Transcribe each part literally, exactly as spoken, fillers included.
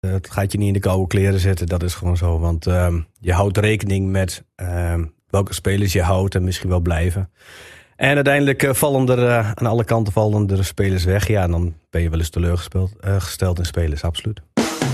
Het gaat je niet in de koude kleren zetten, dat is gewoon zo. Want uh, je houdt rekening met uh, welke spelers je houdt en misschien wel blijven. En uiteindelijk uh, vallen er uh, aan alle kanten vallen er spelers weg. Ja, en dan ben je wel eens teleurgesteld uh, gesteld in spelers, absoluut.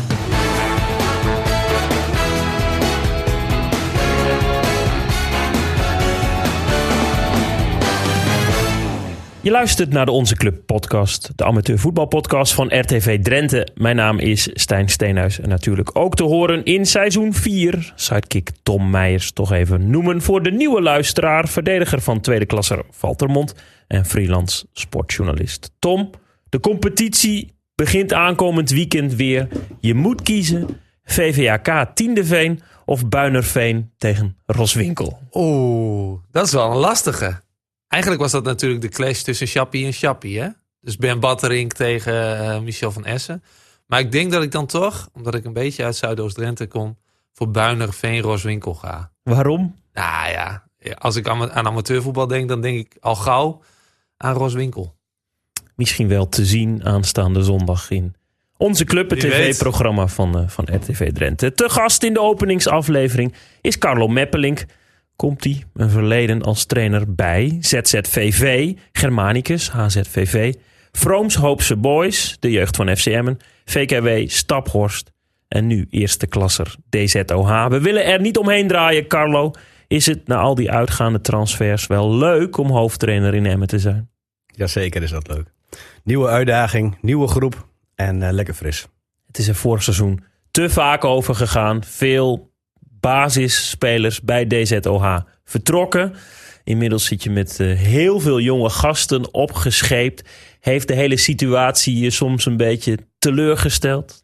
Je luistert naar de Onze Club podcast, de amateurvoetbalpodcast van R T V Drenthe. Mijn naam is Stijn Steenhuis en natuurlijk ook te horen in seizoen vier. Sidekick Tom Meijers toch even noemen voor de nieuwe luisteraar, verdediger van tweede klasser Valtermond en freelance sportjournalist. Tom, de competitie begint aankomend weekend weer. Je moet kiezen V V A K Tiendeveen of Buinerveen tegen Roswinkel. Oeh, dat is wel een lastige. Eigenlijk was dat natuurlijk de clash tussen Chappie en Chappie, hè? Dus Ben Batterink tegen uh, Michel van Essen. Maar ik denk dat ik dan toch, omdat ik een beetje uit Zuidoost-Drenthe kom, voor Buinerveen Roswinkel ga. Waarom? Nou ja, als ik aan, aan amateurvoetbal denk, dan denk ik al gauw aan Roswinkel. Misschien wel te zien aanstaande zondag in Onze Club, het tv-programma van, uh, van R T V Drenthe. Te gast in de openingsaflevering is Carlo Meppelink. Komt hij een verleden als trainer bij Z Z V V, Germanicus, H Z V V, Vrooms Hoopse Boys, de jeugd van F C Emmen, V K W Staphorst en nu eerste klasser D Z O H. We willen er niet omheen draaien, Carlo. Is het na al die uitgaande transfers wel leuk om hoofdtrainer in Emmen te zijn? Jazeker is dat leuk. Nieuwe uitdaging, nieuwe groep en uh, lekker fris. Het is er vorig seizoen te vaak over gegaan. Veel basisspelers bij D Z O H vertrokken. Inmiddels zit je met uh, heel veel jonge gasten opgescheept. Heeft de hele situatie je soms een beetje teleurgesteld?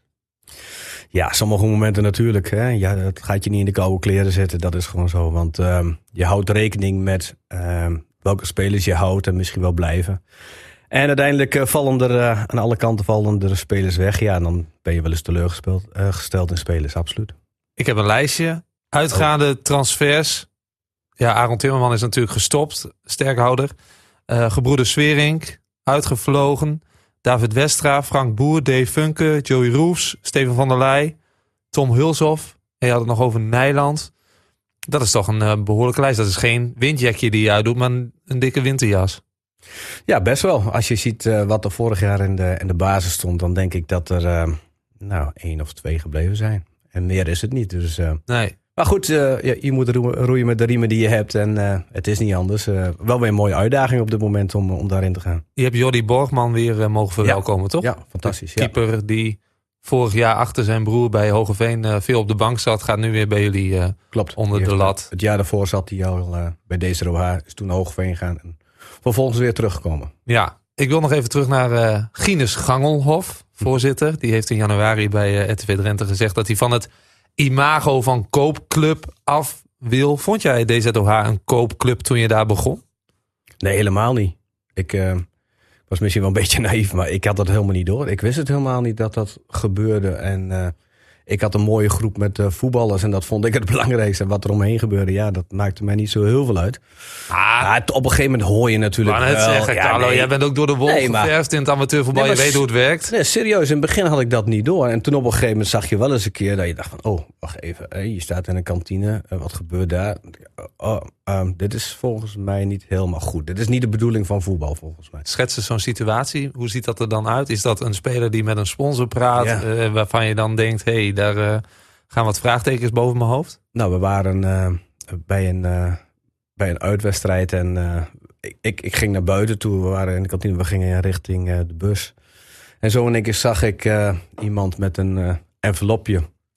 Ja, sommige momenten natuurlijk. Hè. Ja, het gaat je niet in de koude kleren zetten, dat is gewoon zo. Want uh, je houdt rekening met uh, welke spelers je houdt en misschien wel blijven. En uiteindelijk uh, vallen er uh, aan alle kanten vallen er spelers weg. Ja, en dan ben je wel eens teleurgesteld uh, gesteld in spelers, absoluut. Ik heb een lijstje. Uitgaande oh. transfers. Ja, Aaron Timmerman is natuurlijk gestopt. Sterkhouder. Uh, gebroeder Swerink. Uitgevlogen. David Westra. Frank Boer. Dave Funke. Joey Roefs. Steven van der Leij. Tom Hulshoff. En je had het nog over Nijland. Dat is toch een uh, behoorlijke lijst. Dat is geen windjakje die je uitdoet, maar een, een dikke winterjas. Ja, best wel. Als je ziet uh, wat er vorig jaar in de, in de basis stond, dan denk ik dat er uh, nou één of twee gebleven zijn. En meer is het niet. Dus, uh, nee. Maar goed, uh, je, je moet roeien met de riemen die je hebt. En uh, het is niet anders. Uh, wel weer een mooie uitdaging op dit moment om, om daarin te gaan. Je hebt Jordi Borgman weer uh, mogen verwelkomen, ja. toch? Ja, fantastisch. De keeper ja. die vorig jaar achter zijn broer bij Hoogeveen uh, veel op de bank zat. Gaat nu weer bij jullie uh, Klopt. onder de lat. Het jaar daarvoor zat hij al uh, bij D Z O H. Is toen naar Hoogeveen gegaan. En vervolgens weer teruggekomen. Ja, ik wil nog even terug naar uh, Gines Gangelhof, voorzitter. Die heeft in januari bij uh, R T V Drenthe gezegd dat hij van het imago van koopclub af wil. Vond jij D Z O H een koopclub toen je daar begon? Nee, helemaal niet. Ik uh, was misschien wel een beetje naïef, maar ik had dat helemaal niet door. Ik wist het helemaal niet dat dat gebeurde. En uh, ik had een mooie groep met uh, voetballers en dat vond ik het belangrijkste. En wat er omheen gebeurde, ja, dat maakte mij niet zo heel veel uit. Ah, ja, het, op een gegeven moment hoor je natuurlijk wel. Zeggen, ja, Carlo, nee. jij bent ook door de wol nee, geverfd in het amateurvoetbal. Nee, je weet hoe het werkt. Nee, serieus, in het begin had ik dat niet door. En toen op een gegeven moment zag je wel eens een keer dat je dacht van, oh, wacht even. Hey, je staat in een kantine, uh, wat gebeurt daar? Oh, um, dit is volgens mij niet helemaal goed. Dit is niet de bedoeling van voetbal volgens mij. Schets eens zo'n situatie. Hoe ziet dat er dan uit? Is dat een speler die met een sponsor praat, ja. uh, waarvan je dan denkt, hé, hey, daar uh, gaan wat vraagtekens boven mijn hoofd? Nou, we waren uh, bij, een, uh, bij een uitwedstrijd en uh, ik, ik, ik ging naar buiten toe. We waren in de kantine, we gingen richting uh, de bus. En zo in één keer zag ik uh, iemand met een uh, envelopje.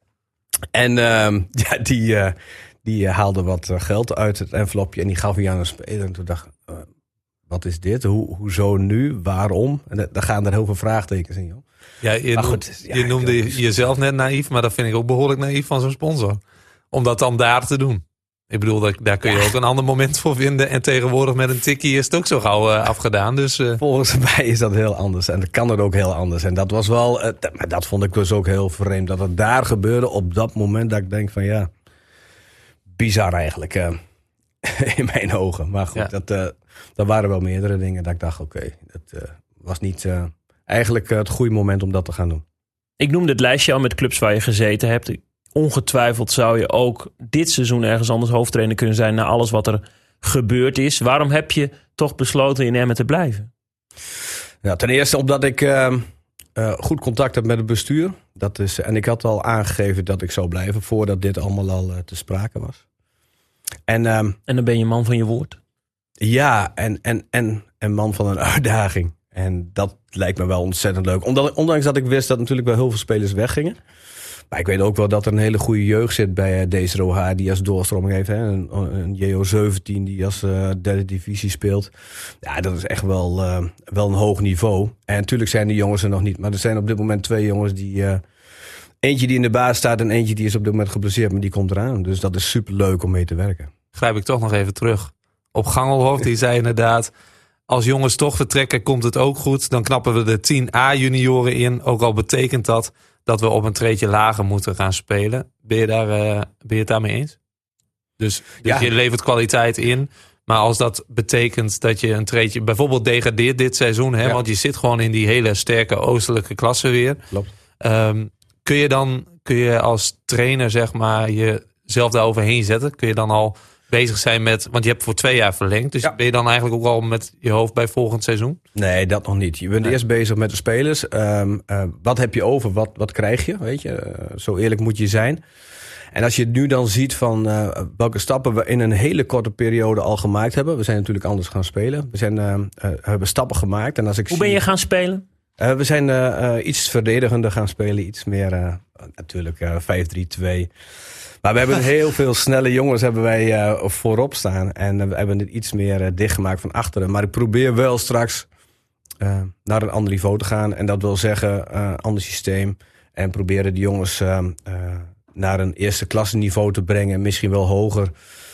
En uh, ja, die, uh, die haalde wat geld uit het envelopje en die gaf hij aan een speler. En toen dacht ik, uh, wat is dit? Hoe, hoezo nu? Waarom? En daar gaan er heel veel vraagtekens in, joh. Ja, je, noem, goed, ja, je noemde ik, jezelf net naïef, maar dat vind ik ook behoorlijk naïef van zo'n sponsor. Om dat dan daar te doen. Ik bedoel, dat, daar kun je ja. ook een ander moment voor vinden. En tegenwoordig met een tikkie is het ook zo gauw uh, afgedaan. Dus, uh... Volgens mij is dat heel anders. En dat kan het ook heel anders. En dat was wel, uh, dat, maar dat vond ik dus ook heel vreemd. Dat het daar gebeurde op dat moment dat ik denk van ja, bizar eigenlijk. Uh, in mijn ogen. Maar goed, ja. dat, uh, dat waren wel meerdere dingen dat ik dacht oké, okay, dat uh, was niet uh, eigenlijk uh, het goede moment om dat te gaan doen. Ik noemde het lijstje al met clubs waar je gezeten hebt. Ongetwijfeld zou je ook dit seizoen ergens anders hoofdtrainer kunnen zijn na alles wat er gebeurd is. Waarom heb je toch besloten in Emmen te blijven? Ja, ten eerste omdat ik uh, uh, goed contact heb met het bestuur. Dat is, en ik had al aangegeven dat ik zou blijven voordat dit allemaal al uh, te sprake was. En, uh, en dan ben je man van je woord. Ja, en, en, en, en man van een uitdaging. En dat lijkt me wel ontzettend leuk. Omdat, ondanks dat ik wist dat natuurlijk wel heel veel spelers weggingen. Maar ik weet ook wel dat er een hele goede jeugd zit bij uh, D Z O H die als doorstroming heeft. Hè? Een, een J O zeventien die als uh, derde divisie speelt. Ja, dat is echt wel, uh, wel een hoog niveau. En natuurlijk zijn die jongens er nog niet. Maar er zijn op dit moment twee jongens die... Uh, eentje die in de baas staat en eentje die is op dit moment geblesseerd. Maar die komt eraan. Dus dat is super leuk om mee te werken. Grijp ik toch nog even terug op Gangelhof. Die zei inderdaad... Als jongens toch vertrekken, komt het ook goed. Dan knappen we de tien A junioren in. Ook al betekent dat dat we op een treedje lager moeten gaan spelen. Ben je, daar, uh, ben je het daarmee eens? Dus, dus ja. Je levert kwaliteit in. Maar als dat betekent dat je een treedje bijvoorbeeld degradeert dit seizoen. Hè, ja. Want je zit gewoon in die hele sterke oostelijke klasse weer. Klopt. Um, kun je dan kun je als trainer zeg maar jezelf daar overheen zetten? Kun je dan al... bezig zijn met, want je hebt voor twee jaar verlengd. Dus ja. Ben je dan eigenlijk ook al met je hoofd bij volgend seizoen? Nee, dat nog niet. Je bent nee. eerst bezig met de spelers. Um, uh, wat heb je over? Wat, wat krijg je? Weet je, uh, zo eerlijk moet je zijn. En als je nu dan ziet van uh, welke stappen we in een hele korte periode al gemaakt hebben. We zijn natuurlijk anders gaan spelen. We zijn, uh, uh, hebben stappen gemaakt. En als ik Hoe zie, ben je gaan spelen? Uh, we zijn uh, uh, iets verdedigender gaan spelen. Iets meer, uh, natuurlijk, uh, vijf drie twee. Maar we hebben heel veel snelle jongens hebben wij uh, voorop staan. En uh, we hebben het iets meer uh, dichtgemaakt van achteren. Maar ik probeer wel straks uh, naar een ander niveau te gaan. En dat wil zeggen, uh, ander systeem. En proberen de jongens uh, uh, naar een eerste klasse niveau te brengen. Misschien wel hoger.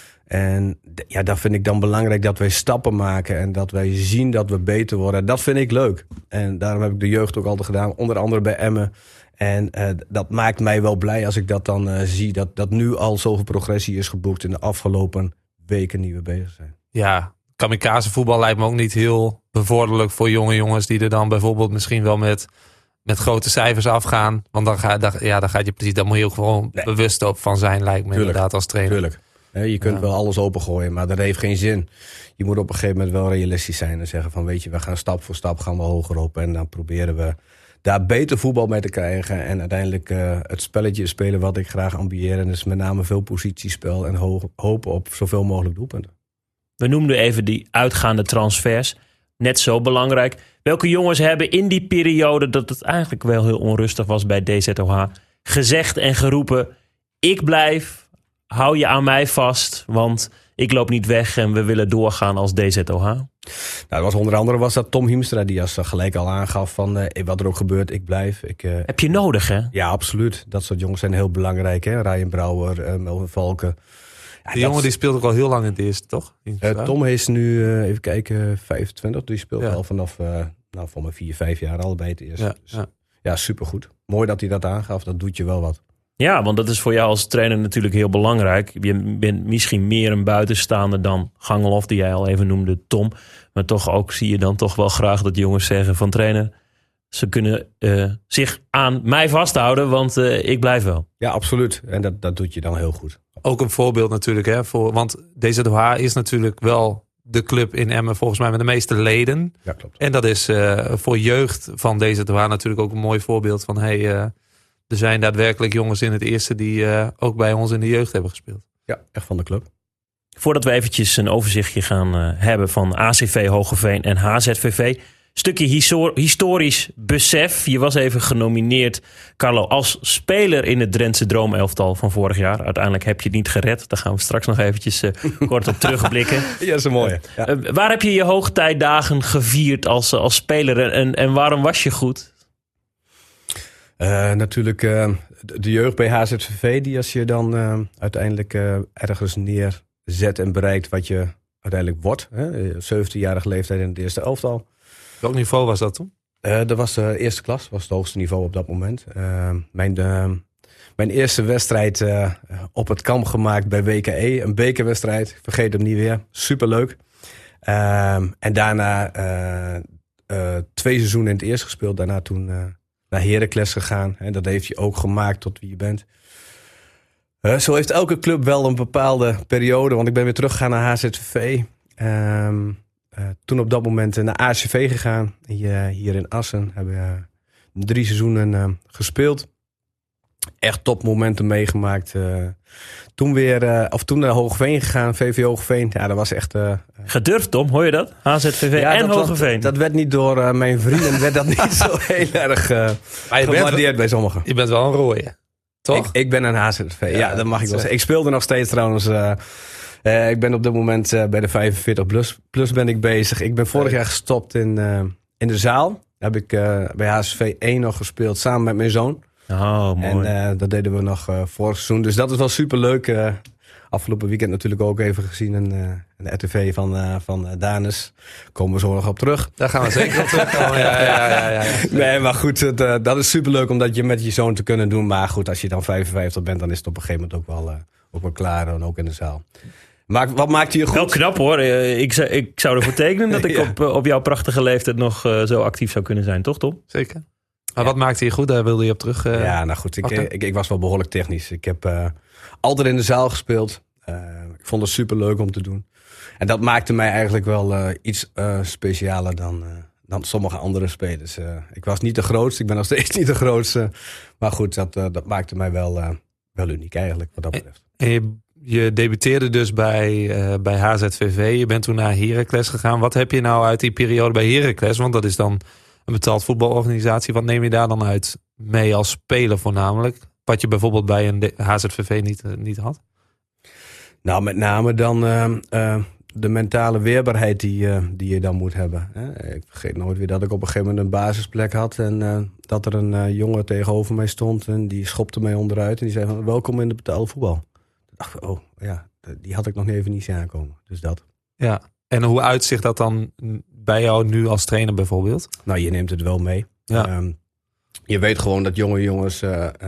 En d- ja, dat vind ik dan belangrijk dat wij stappen maken. En dat wij zien dat we beter worden. Dat vind ik leuk. En daarom heb ik de jeugd ook altijd gedaan. Onder andere bij Emmen. En uh, dat maakt mij wel blij als ik dat dan uh, zie. Dat, dat nu al zoveel progressie is geboekt in de afgelopen weken die we bezig zijn. Ja, kamikaze voetbal lijkt me ook niet heel bevorderlijk voor jonge jongens. Die er dan bijvoorbeeld misschien wel met, met grote cijfers afgaan. Want dan, ga, dan, ja, dan gaat je precies, daar moet je ook gewoon nee. bewust op van zijn, lijkt me Tuurlijk. inderdaad als trainer. Tuurlijk. Je kunt ja. wel alles opengooien, maar dat heeft geen zin. Je moet op een gegeven moment wel realistisch zijn en zeggen van weet je, we gaan stap voor stap gaan we hoger op. En dan proberen we daar beter voetbal mee te krijgen. En uiteindelijk uh, het spelletje spelen wat ik graag ambieer. En dat is met name veel positiespel en ho- hopen op zoveel mogelijk doelpunten. We noemden even die uitgaande transfers. Net zo belangrijk. Welke jongens hebben in die periode dat het eigenlijk wel heel onrustig was bij D Z O H gezegd en geroepen: ik blijf, hou je aan mij vast, want ik loop niet weg en we willen doorgaan als D Z O H? Nou, was onder andere was dat Tom Hiemstra die als gelijk al aangaf van uh, wat er ook gebeurt, ik blijf. Ik, uh, Heb je nodig, hè? Ja, absoluut. Dat soort jongens zijn heel belangrijk. Hè? Ryan Brouwer, uh, Melvin Valken. Ja, die jongen is... die speelt ook al heel lang in het eerste, toch? Uh, Tom is nu, uh, even kijken, vijfentwintig. Die speelt ja. al vanaf, uh, nou, voor mij vier, vijf jaar allebei het eerste. Ja, dus, ja. ja, supergoed. Mooi dat hij dat aangaf. Dat doet je wel wat. Ja, want dat is voor jou als trainer natuurlijk heel belangrijk. Je bent misschien meer een buitenstaander dan Gangelhof, die jij al even noemde, Tom. Maar toch ook zie je dan toch wel graag dat jongens zeggen van trainer, ze kunnen uh, zich aan mij vasthouden, want uh, ik blijf wel. Ja, absoluut. En dat, dat doet je dan heel goed. Ook een voorbeeld natuurlijk, hè, voor, want D Z O H is natuurlijk wel de club in Emmen volgens mij met de meeste leden. Ja, klopt. En dat is uh, voor jeugd van D Z O H natuurlijk ook een mooi voorbeeld van hey, uh, er zijn daadwerkelijk jongens in het eerste die uh, ook bij ons in de jeugd hebben gespeeld. Ja, echt van de club. Voordat we eventjes een overzichtje gaan uh, hebben van A C V Hoogeveen en H Z V V. Stukje hisor- historisch besef. Je was even genomineerd, Carlo, als speler in het Drentse Droomelftal van vorig jaar. Uiteindelijk heb je het niet gered. Daar gaan we straks nog eventjes uh, kort op terugblikken. Ja, dat is een mooie. Ja. Uh, waar heb je je hoogtijdagen gevierd als, als speler en, en waarom was je goed? Uh, natuurlijk uh, de jeugd bij H Z V V, die als je dan uh, uiteindelijk uh, ergens neerzet en bereikt wat je uiteindelijk wordt. Hè? zeventienjarige leeftijd in het eerste elftal. Welk niveau was dat toen? Uh, dat was de eerste klas, was het hoogste niveau op dat moment. Uh, mijn, uh, mijn eerste wedstrijd uh, op het kamp gemaakt bij W K E, een bekerwedstrijd. Ik vergeet hem niet weer, superleuk. Uh, en daarna uh, uh, twee seizoenen in het eerste gespeeld. Daarna toen uh, naar Heracles gegaan. En dat heeft je ook gemaakt tot wie je bent. Uh, zo heeft elke club wel een bepaalde periode. Want ik ben weer teruggegaan naar H Z V V. Um, uh, toen op dat moment naar A C V gegaan. Hier, hier in Assen. Hebben we drie seizoenen uh, gespeeld. Echt topmomenten meegemaakt. Uh, toen weer, uh, of toen naar Hoogeveen gegaan, V V Hoogeveen. Ja, dat was echt... Uh, Gedurfd, Tom, hoor je dat? H Z V V ja, en dat Hoogeveen. Was, dat werd niet door uh, mijn vrienden, werd dat niet zo heel erg uh, gewaardeerd bij sommigen. Je bent wel een rooie, toch? Ik, ik ben een H Z V V, ja, ja dat mag ik wel zeggen. Ik speelde nog steeds trouwens. Uh, uh, ik ben op dit moment uh, bij de vijfenveertig plus, plus ben ik bezig. Ik ben vorig jaar gestopt in, uh, in de zaal. Heb ik uh, bij H Z V één nog gespeeld samen met mijn zoon. Oh, mooi. En uh, dat deden we nog uh, vorig seizoen. Dus dat is wel super leuk. Uh, afgelopen weekend natuurlijk ook even gezien in, uh, in de R T V van, uh, van uh, Danes. Komen we zo nog op terug. Daar gaan we zeker op terugkomen. Ja, ja, ja, ja, ja. Nee, maar goed, het, uh, dat is super leuk om dat je met je zoon te kunnen doen. Maar goed, als je dan vijfenvijftig bent, dan is het op een gegeven moment ook wel, uh, ook wel klaar. En ook in de zaal. Maar wat maakt je goed? Wel knap hoor. Ik zou, ik zou ervoor tekenen dat ik ja. op, op jouw prachtige leeftijd nog uh, zo actief zou kunnen zijn. Toch, Tom? Zeker. Maar ja. Wat maakte je goed? Daar wilde je op terug. Uh, ja, nou goed. Ik, ik, ik was wel behoorlijk technisch. Ik heb uh, altijd in de zaal gespeeld. Uh, ik vond het super leuk om te doen. En dat maakte mij eigenlijk wel uh, iets uh, specialer dan, uh, dan sommige andere spelers. Uh, ik was niet de grootste. Ik ben nog steeds niet de grootste. Maar goed, dat, uh, dat maakte mij wel, uh, wel uniek eigenlijk wat dat betreft. En je, je debuteerde dus bij, uh, bij H Z V V. Je bent toen naar Heracles gegaan. Wat heb je nou uit die periode bij Heracles? Want dat is dan een betaald voetbalorganisatie. Wat neem je daar dan uit mee als speler voornamelijk? Wat je bijvoorbeeld bij een H Z V V niet, uh, niet had? Nou, met name dan uh, uh, de mentale weerbaarheid die, uh, die je dan moet hebben. Hè? Ik vergeet nooit weer dat ik op een gegeven moment een basisplek had. En uh, dat er een uh, jongen tegenover mij stond. En die schopte mij onderuit. En die zei van, welkom in de betaalde voetbal. Toen dacht ik, oh ja, die had ik nog even niet zien aankomen. Dus dat. Ja, en hoe uitzicht dat dan bij jou nu als trainer bijvoorbeeld? Nou, je neemt het wel mee. Ja. Um, je weet gewoon dat jonge jongens uh, uh,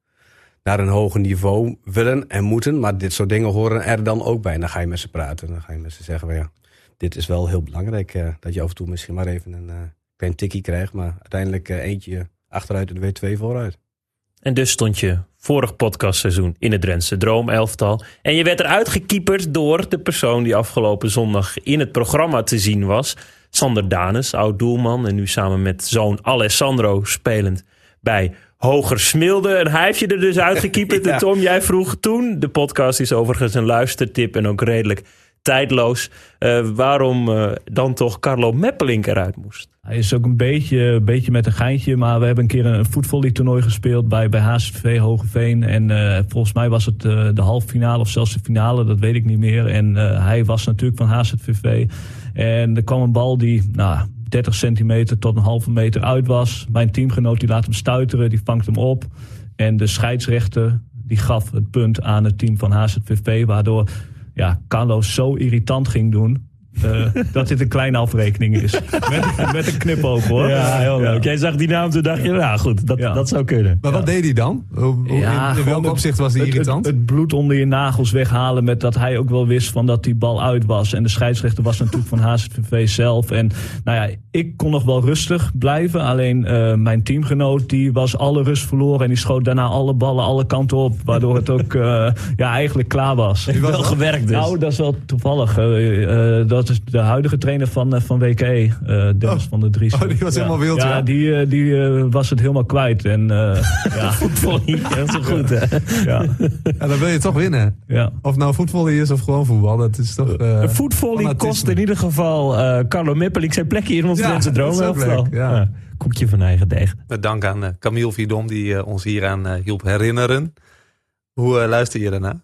naar een hoger niveau willen en moeten. Maar dit soort dingen horen er dan ook bij. Dan ga je met ze praten. Dan ga je met ze zeggen, well, ja, dit is wel heel belangrijk. Uh, dat je af en toe misschien maar even een uh, klein tikkie krijgt. Maar uiteindelijk uh, eentje achteruit en er weer twee vooruit. En dus stond je vorig podcastseizoen in het Drentse Droomelftal. En je werd eruit gekieperd door de persoon die afgelopen zondag in het programma te zien was. Sander Danes, oud-doelman en nu samen met zoon Alessandro spelend bij Hoger Smilde. En hij heeft je er dus uitgekieperd. Ja. En Tom, jij vroeg toen, de podcast is overigens een luistertip en ook redelijk tijdloos, uh, waarom uh, dan toch Carlo Meppelink eruit moest. Hij is ook een beetje, beetje met een geintje, maar we hebben een keer een voetvolleytoernooi gespeeld bij, bij H Z V V Hogeveen. En uh, volgens mij was het uh, de halve finale of zelfs de finale, dat weet ik niet meer. En uh, hij was natuurlijk van H Z V V. En er kwam een bal die nou, dertig centimeter tot een halve meter uit was. Mijn teamgenoot die laat hem stuiteren, die vangt hem op. En de scheidsrechter die gaf het punt aan het team van H Z V V, waardoor ja, Carlo zo irritant ging doen. Uh, dat dit een kleine afrekening is. Met, met een knipoog hoor. Ja, heel leuk. Ja. Jij zag die naam, toen dacht je, nou goed, dat, ja. dat zou kunnen. Maar wat ja. deed hij dan? Hoe, ja, in in welk opzicht was hij irritant? Het, het, het bloed onder je nagels weghalen met dat hij ook wel wist van dat die bal uit was. En de scheidsrechter was natuurlijk van H Z V V zelf. En nou ja, ik kon nog wel rustig blijven. Alleen uh, mijn teamgenoot die was alle rust verloren. En die schoot daarna alle ballen alle kanten op. Waardoor het ook uh, ja, eigenlijk klaar was. Heeft wel gewerkt dus. Nou, dat is wel toevallig. Uh, uh, dat is de huidige trainer van, uh, van W K E, uh, Dennis oh. van der Dries. Oh, die was ja. helemaal wild, ja. Ja, die, uh, die uh, was het helemaal kwijt. En uh, ja, voetvolley, dat is zo goed, hè? Ja. Ja, dan wil je toch winnen. Ja. Of nou voetvolley is of gewoon voetbal, dat is toch... Uh, een voetvolley kost in ieder geval uh, Carlo Meppelink zijn plekje in ons Drentse Droomelftal. Ja. Ja. Koekje van eigen deeg. Met dank aan uh, Camille Vidom die uh, ons hieraan uh, hielp herinneren. Hoe uh, luister je daarna?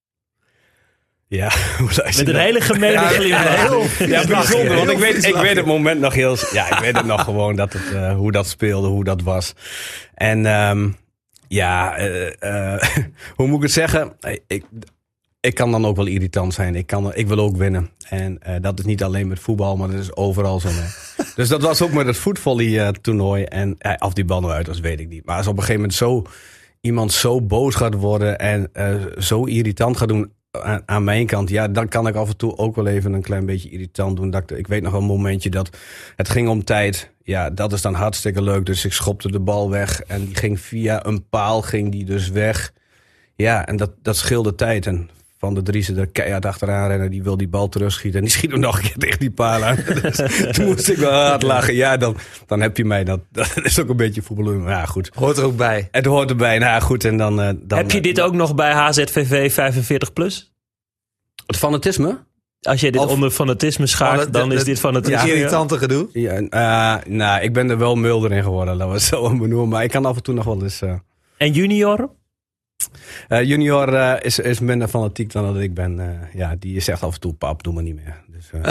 Ja, met een hele gemene glimlach. Ja, ja, bijzonder, want ik weet, ik weet het moment nog heel... Ja, ik weet het nog gewoon dat het, uh, hoe dat speelde, hoe dat was. En um, ja, uh, uh, hoe moet ik het zeggen? Ik, ik kan dan ook wel irritant zijn. Ik, kan, ik wil ook winnen. En uh, dat is niet alleen met voetbal, maar dat is overal zo. Dus dat was ook met het voetvolley uh, toernooi. En uh, of die bal nou uit was, weet ik niet. Maar als op een gegeven moment zo iemand zo boos gaat worden en uh, zo irritant gaat doen aan, aan mijn kant, ja, dan kan ik af en toe ook wel even een klein beetje irritant doen. Dat ik, ik weet nog wel een momentje dat het ging om tijd. Ja, dat is dan hartstikke leuk. Dus ik schopte de bal weg en die ging via een paal, ging die dus weg. Ja, en dat, dat scheelde tijd. En Van de Driessen er keihard achteraan rennen, die wil die bal terugschieten. En die schiet hem nog een keer tegen die paal aan. Dus toen moest ik wel hard lachen. Ja, dan, dan heb je mij. Dat, dat is ook een beetje voetballen. Maar ja, goed. Hoort er ook bij. Het hoort erbij. Nou goed, en dan... dan heb je dit ook nog bij H Z V V vijfenveertig plus? Het fanatisme? Als je dit Of, onder fanatisme schaakt, oh, dan de, is dit fanatisme. Het irritante gedoe? Ja, uh, nou, ik ben er wel milder in geworden. Laten we het zo benoemen. Maar ik kan af en toe nog wel eens... Uh... En junior? Uh, junior uh, is, is minder fanatiek dan dat ik ben. Uh, ja, die zegt af en toe, pap, doe maar niet meer. Dus, uh...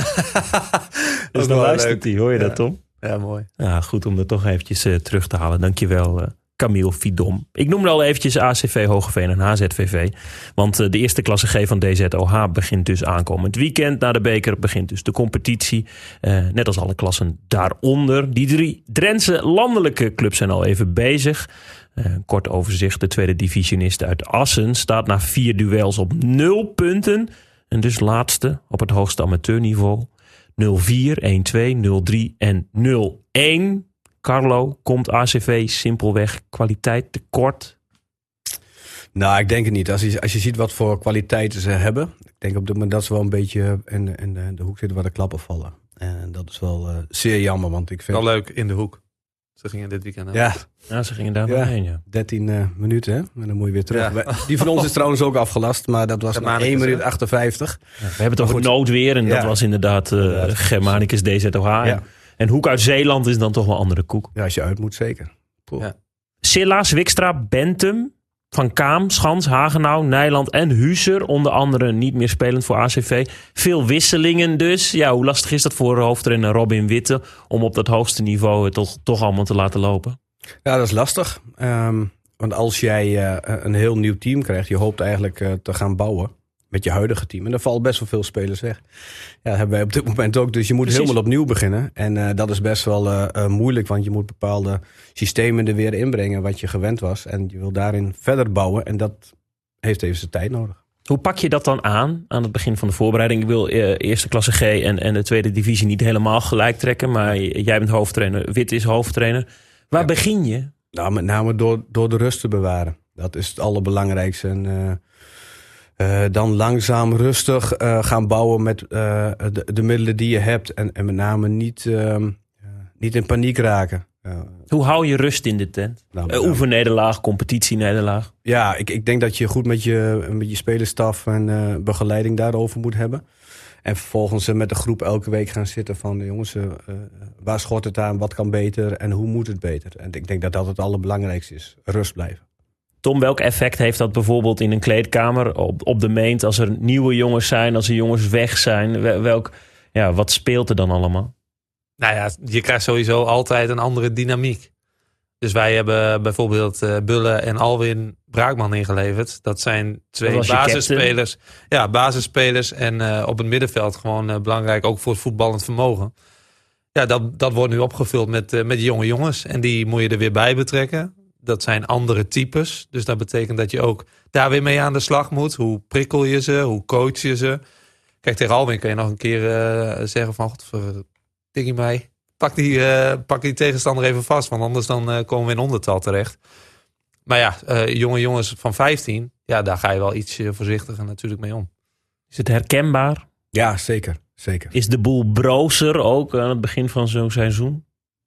dus dan luistert hij, hoor je ja. dat, Tom? Ja, mooi. Ja, goed om dat toch eventjes uh, terug te halen. Dankjewel, uh, Camille Fidom. Ik noemde al eventjes A C V Hoogeveen en H Z V V. Want uh, de eerste klasse G van D Z O H begint dus aankomend weekend. Na de beker begint dus de competitie. Uh, net als alle klassen daaronder. Die drie Drentse landelijke clubs zijn al even bezig. Uh, kort overzicht. De tweede divisionist uit Assen staat na vier duels op nul punten. En dus laatste op het hoogste amateurniveau. nul vier, een twee, nul drie en nul een. Carlo, komt A C V simpelweg kwaliteit tekort? Nou, ik denk het niet. Als je, als je ziet wat voor kwaliteiten ze hebben. Ik denk op dit moment dat ze wel een beetje in, in de, de hoek zitten waar de klappen vallen. En dat is wel uh, zeer jammer. Want ik vind... Wel leuk, in de hoek. Ze gingen dit weekend aan. Ja. Ja, ze gingen daar ja. heen, ja. dertien uh, minuten, hè? En dan moet je weer terug. Ja. Die van ons is trouwens ook afgelast, maar dat was maar één minuut achtenvijftig. Ja, we hebben toch een noodweer en ja. dat was inderdaad uh, ja, Germanicus D Z O H. Ja. En Hoek uit Zeeland is dan toch wel andere koek. Ja, als je uit moet, zeker. Ja. Silla, Zwikstra, Bentum, Van Kaam, Schans, Hagenau, Nijland en Huser. Onder andere niet meer spelend voor A C V. Veel wisselingen dus. Ja, hoe lastig is dat voor hoofdtrainer Robin Witte om op dat hoogste niveau het toch, toch allemaal te laten lopen? Ja, dat is lastig. Um, want als jij uh, een heel nieuw team krijgt, je hoopt eigenlijk uh, te gaan bouwen met je huidige team. En er vallen best wel veel spelers weg. Ja, dat hebben wij op dit moment ook. Dus je moet Precies. helemaal opnieuw beginnen. En uh, dat is best wel uh, uh, moeilijk, want je moet bepaalde systemen er weer inbrengen wat je gewend was. En je wil daarin verder bouwen. En dat heeft even zijn tijd nodig. Hoe pak je dat dan aan, aan het begin van de voorbereiding? Ik wil uh, eerste klasse G en, en de tweede divisie niet helemaal gelijk trekken. Maar jij bent hoofdtrainer, Wit is hoofdtrainer. Waar ja. begin je? Nou, met name door, door de rust te bewaren. Dat is het allerbelangrijkste. En uh, uh, dan langzaam rustig uh, gaan bouwen met uh, de, de middelen die je hebt. En, en met name niet, uh, uh, niet in paniek raken. Uh, Hoe hou je rust in de tent? Nou, uh, oefennederlaag, competitienederlaag. Ja, ik, ik denk dat je goed met je, met je spelerstaf en uh, begeleiding daarover moet hebben. En vervolgens uh, met de groep elke week gaan zitten van... jongens, uh, waar schort het aan, wat kan beter en hoe moet het beter? En ik denk dat dat het allerbelangrijkste is. Rust blijven. Tom, welk effect heeft dat bijvoorbeeld in een kleedkamer op, op de meent... als er nieuwe jongens zijn, als er jongens weg zijn? Welk, ja, wat speelt er dan allemaal? Nou ja, je krijgt sowieso altijd een andere dynamiek. Dus wij hebben bijvoorbeeld uh, Bulle en Alwin Braakman ingeleverd. Dat zijn twee dat basisspelers. Ja, basisspelers en uh, op het middenveld gewoon uh, belangrijk, ook voor het voetballend vermogen. Ja, dat, dat wordt nu opgevuld met, uh, met jonge jongens. En die moet je er weer bij betrekken. Dat zijn andere types. Dus dat betekent dat je ook daar weer mee aan de slag moet. Hoe prikkel je ze? Hoe coach je ze? Kijk, tegen Alwin kun je nog een keer uh, zeggen van... Tikkie mij, pak die, uh, pak die tegenstander even vast. Want anders dan uh, komen we in ondertal terecht. Maar ja, uh, jonge jongens van vijftien... ja, daar ga je wel iets voorzichtiger natuurlijk mee om. Is het herkenbaar? Ja, zeker. zeker. Is de boel brozer ook aan het begin van zo'n seizoen?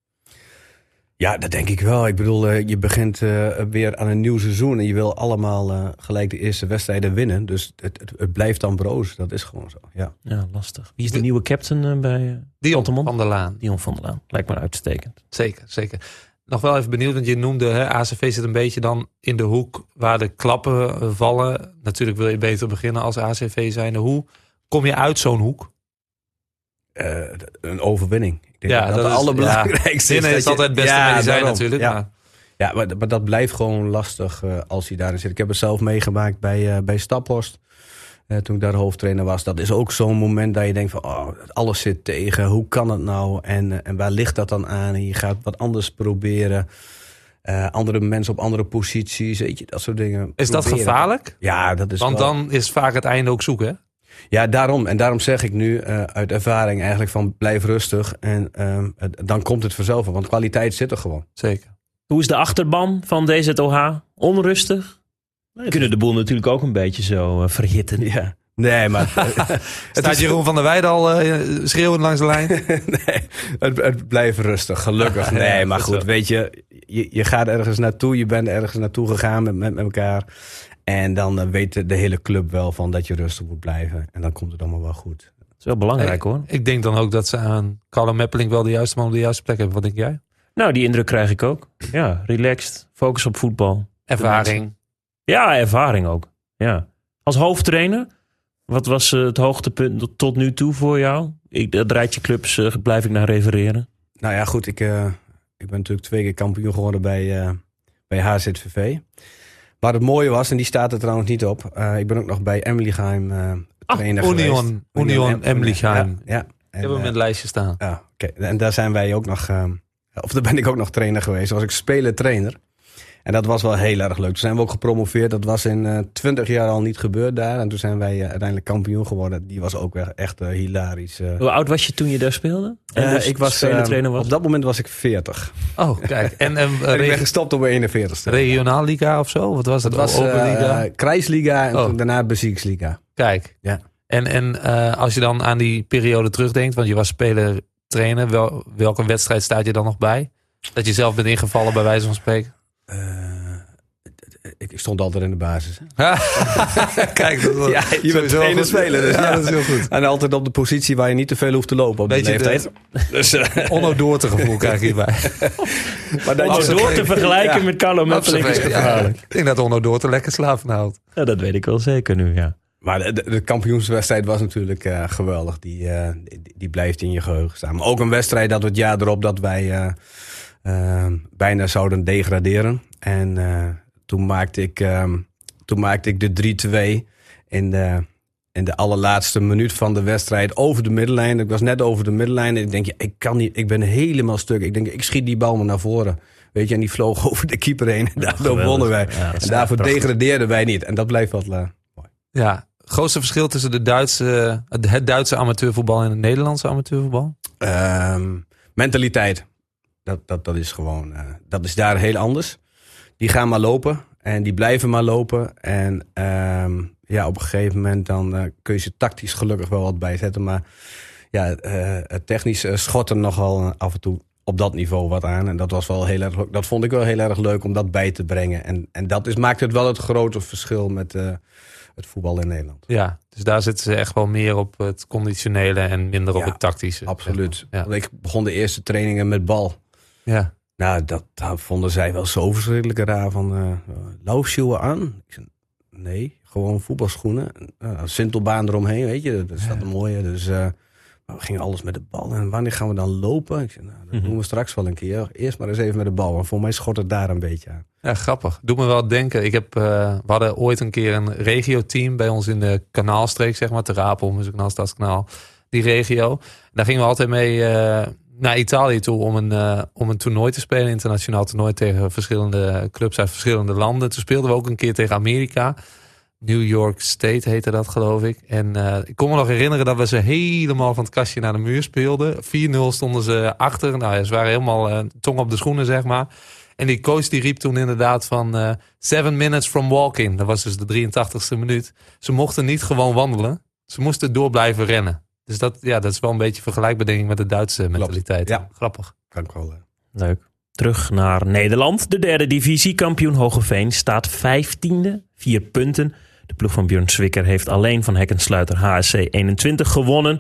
Ja, dat denk ik wel. Ik bedoel, uh, je begint uh, weer aan een nieuw seizoen... en je wil allemaal uh, gelijk de eerste wedstrijden winnen. Dus het, het, het blijft dan broos. Dat is gewoon zo, ja. Ja, lastig. Wie is de nieuwe captain uh, bij uh, Dion van der Laan. Dion van der Laan. Lijkt me uitstekend. Zeker, zeker. Nog wel even benieuwd, want je noemde... Hè, A C V zit een beetje dan in de hoek waar de klappen vallen. Natuurlijk wil je beter beginnen als A C V zijnde. Hoe kom je uit zo'n hoek? Uh, een overwinning. Ik denk ja, dat, dat het allerbelangrijkste ja. is. is altijd het beste ja, medicijn daarom. natuurlijk. Ja, maar, ja maar, maar dat blijft gewoon lastig uh, als hij daarin zit. Ik heb het zelf meegemaakt bij, uh, bij Staphorst. Uh, toen ik daar hoofdtrainer was. Dat is ook zo'n moment dat je denkt van... oh, alles zit tegen. Hoe kan het nou? En, uh, en waar ligt dat dan aan? En je gaat wat anders proberen. Uh, andere mensen op andere posities, weet je, dat soort dingen. Is dat proberen. gevaarlijk? Ja, dat is Want wel... dan is vaak het einde ook zoek, hè? Ja, daarom. En daarom zeg ik nu uh, uit ervaring eigenlijk van blijf rustig. En uh, dan komt het vanzelf. Want kwaliteit zit er gewoon. Zeker. Hoe is de achterban van D Z O H? Onrustig? Nee, Kunnen de boel natuurlijk ook een beetje zo uh, verhitten. Ja. Nee, maar... Staat is... Jeroen van der Weijden al uh, schreeuwend langs de lijn? Nee, het, het blijft rustig, gelukkig. Nee, ja, maar goed, zo. Weet je, je, je gaat ergens naartoe. Je bent ergens naartoe gegaan met, met, met elkaar. En dan uh, weet de, de hele club wel van dat je rustig moet blijven. En dan komt het allemaal wel goed. Dat is wel belangrijk, hey, hoor. Ik denk dan ook dat ze aan Carlo Meppeling wel de juiste man op de juiste plek hebben. Wat denk jij? Nou, die indruk krijg ik ook. Ja, relaxed, focus op voetbal. Ervaring. Ja, ervaring ook. Ja. Als hoofdtrainer, wat was uh, het hoogtepunt tot nu toe voor jou? Ik, dat rijtje clubs uh, blijf ik naar refereren. Nou ja, goed. Ik, uh, ik ben natuurlijk twee keer kampioen geworden bij, uh, bij H Z V V. Maar het mooie was, en die staat er trouwens niet op. Uh, ik ben ook nog bij Emlichheim uh, trainer ah, geweest. Union, Union Emlichheim. Ja, ja. Ik heb hem in het lijstje staan. Ja, oké. Okay. En daar zijn wij ook nog... Uh, of daar ben ik ook nog trainer geweest. Toen was ik speler-trainer. En dat was wel heel erg leuk. Toen zijn we ook gepromoveerd. Dat was in uh, twintig jaar al niet gebeurd daar. En toen zijn wij uh, uiteindelijk kampioen geworden. Die was ook echt uh, hilarisch. Uh. Hoe oud was je toen je daar speelde? En uh, ik was, uh, was op dat moment was ik veertig. Oh, kijk. En, en, uh, en ik ben gestopt op mijn eenenveertigste. Regionaalliga of zo? Wat was het? Dat was Oberliga. Uh, Krijsliga en oh. toen daarna Bezirksliga. Kijk. Ja. En, en uh, als je dan aan die periode terugdenkt. Want je was speler, trainer. Wel, welke wedstrijd staat je dan nog bij? Dat je zelf bent ingevallen bij wijze van spreken? Uh, ik, ik stond altijd in de basis. Kijk, dat was ja, je bent trainer spelen. Dus ja, ja, dat is heel goed. En altijd op de positie waar je niet te veel hoeft te lopen op de leeftijd. Dus uh, onnodoorte gevoel krijg je hierbij. Maar dat je door te vergelijken ja. met Carlo Meppeling is gevaarlijk. Ja, ik denk dat onnodoorte lekker slaap van houdt. Ja, dat weet ik wel zeker nu, ja. Maar de, de, de kampioenswedstrijd was natuurlijk uh, geweldig. Die, uh, die, die blijft in je geheugen staan. Maar ook een wedstrijd dat het jaar erop dat wij uh, uh, bijna zouden degraderen. En uh, toen, maakte ik, uh, toen maakte ik de drie twee in de, in de allerlaatste minuut van de wedstrijd over de middenlijn. Ik was net over de middenlijn en ik denk, ja, ik kan niet, ik ben helemaal stuk. Ik denk, ik schiet die bal maar naar voren. Weet je, en die vloog over de keeper heen. En daardoor ja, wonnen wij. Ja, en daarvoor prachtig. Degradeerden wij niet. En dat blijft wat uh, mooi. Ja, het grootste verschil tussen de Duitse, het Duitse amateurvoetbal en het Nederlandse amateurvoetbal? Um, mentaliteit. Dat, dat, dat is gewoon, uh, dat is daar heel anders. Die gaan maar lopen en die blijven maar lopen. En um, ja, op een gegeven moment dan uh, kun je ze tactisch gelukkig wel wat bijzetten. Maar ja, uh, technisch uh, schotten nogal uh, af en toe op dat niveau wat aan. En dat was wel heel erg, dat vond ik wel heel erg leuk om dat bij te brengen. En, en dat is, maakt het wel het grote verschil met uh, het voetbal in Nederland. Ja, dus daar zitten ze echt wel meer op het conditionele en minder ja, op het tactische. Absoluut. Ja. Ik begon de eerste trainingen met bal. Ja. Nou, dat, dat vonden zij wel zo verschrikkelijk raar. Van uh, loopschoenen aan? Ik zei, nee, gewoon voetbalschoenen. Uh, een sintelbaan eromheen, weet je. Dat is dat ja. een mooie. Dus uh, we gingen alles met de bal. En wanneer gaan we dan lopen? Ik zei, nou, dat mm-hmm. doen we straks wel een keer. Eerst maar eens even met de bal. Want voor mij schort het daar een beetje aan. Ja, grappig. Doet me wel denken. Ik heb, uh, we hadden ooit een keer een regio-team bij ons in de Kanaalstreek, zeg maar. Ter Apel, Muzikanaal, Stadskanaal. Die regio. Daar gingen we altijd mee uh, naar Italië toe om een, uh, om een toernooi te spelen. Een internationaal toernooi tegen verschillende clubs uit verschillende landen. Toen speelden we ook een keer tegen Amerika. New York State heette dat, geloof ik. En uh, ik kon me nog herinneren dat we ze helemaal van het kastje naar de muur speelden. vier nul stonden ze achter. Nou ja, ze waren helemaal uh, tong op de schoenen, zeg maar. En die coach die riep toen inderdaad van uh, seven minutes from walking. Dat was dus de drieëntachtigste minuut. Ze mochten niet gewoon wandelen. Ze moesten door blijven rennen. Dus dat, ja, dat is wel een beetje vergelijkbaar, denk ik, met de Duitse mentaliteit. Ja. Grappig. Kan ik wel. Uh. Leuk. Terug naar Nederland. De derde divisie. Kampioen Hoogeveen staat vijftiende. Vier punten. De ploeg van Björn Zwicker heeft alleen van Hekkensluiter H S C eenentwintig gewonnen.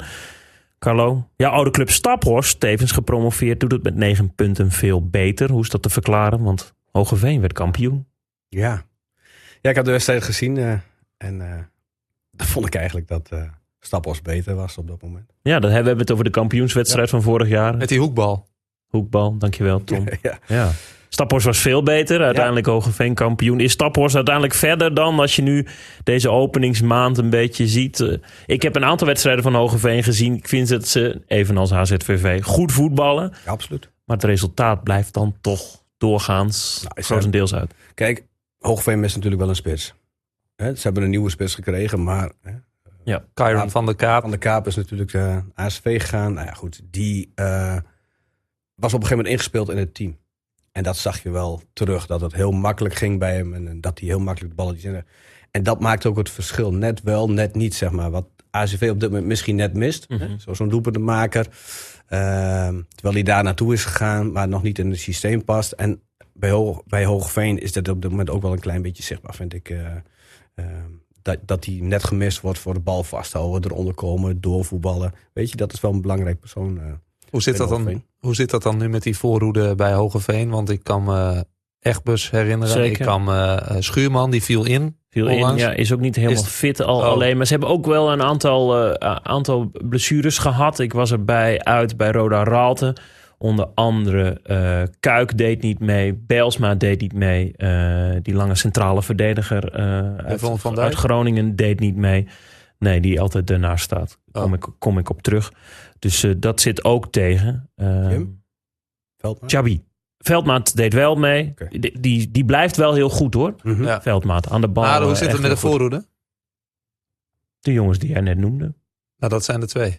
Carlo, jouw oude club Staphorst, tevens gepromoveerd, doet het met negen punten veel beter. Hoe is dat te verklaren? Want Hoogeveen werd kampioen. Ja, ja ik heb de wedstrijd gezien. Uh, en uh, dan vond ik eigenlijk dat uh, Staphorst beter was op dat moment. Ja, dan hebben we het over de kampioenswedstrijd ja. van vorig jaar. Met die hoekbal. Hoekbal, dankjewel Tom. ja. ja. Staphorst was veel beter. Uiteindelijk ja. Hoogeveen kampioen. Is Staphorst uiteindelijk verder dan als je nu deze openingsmaand een beetje ziet? Uh, ik heb een aantal wedstrijden van Hoogeveen gezien. Ik vind dat ze, evenals H Z V V, goed voetballen. Ja, absoluut. Maar het resultaat blijft dan toch doorgaans Nou, is grotendeels uit. Kijk, Hoogeveen is natuurlijk wel een spits. Hè, ze hebben een nieuwe spits gekregen, maar... Hè, Ja. Kyron van der Kaap. Van der Kaap is natuurlijk uh, A S V gegaan. Nou ja, goed, die uh, was op een gegeven moment ingespeeld in het team. En dat zag je wel terug, dat het heel makkelijk ging bij hem. En, en dat hij heel makkelijk de balletjes in. En dat maakt ook het verschil. Net wel, net niet, zeg maar. Wat A S V op dit moment misschien net mist. Mm-hmm. Hè, zoals zo'n doelpuntenmaker. Uh, terwijl hij daar naartoe is gegaan, maar nog niet in het systeem past. En bij, Ho- bij Hoogeveen is dat op dit moment ook wel een klein beetje zichtbaar, vind ik. Uh, uh, dat, dat hij net gemist wordt voor de bal vasthouden, eronder komen, doorvoetballen. Weet je, dat is wel een belangrijk persoon. Uh, Hoe zit, dat dan, hoe zit dat dan nu met die voorhoede bij Hoogeveen? Want ik kan me Egbus herinneren. Zeker. Ik kan me uh, Schuurman, die viel in. Viel in, onlangs. ja, is ook niet helemaal Is- fit al Oh. alleen. Maar ze hebben ook wel een aantal, uh, aantal blessures gehad. Ik was erbij uit bij Roda Raalte. Onder andere uh, Kuik deed niet mee. Bijlsma deed niet mee. Uh, die lange centrale verdediger uh, uit, Yvonne van Dijk? uit Groningen deed niet mee. Nee, die altijd ernaast staat. Kom, Oh. ik, kom ik op terug. Dus uh, dat zit ook tegen. Uh, Kim? Veldman? Chabi. Veldmaat deed wel mee. Oké. Die, die, die blijft wel heel goed hoor. Mm-hmm. Ja. Veldmaat aan de bal. Maar hoe uh, zit het echt met de heel goed. voorhoede? De jongens die jij net noemde. Nou, dat zijn er twee.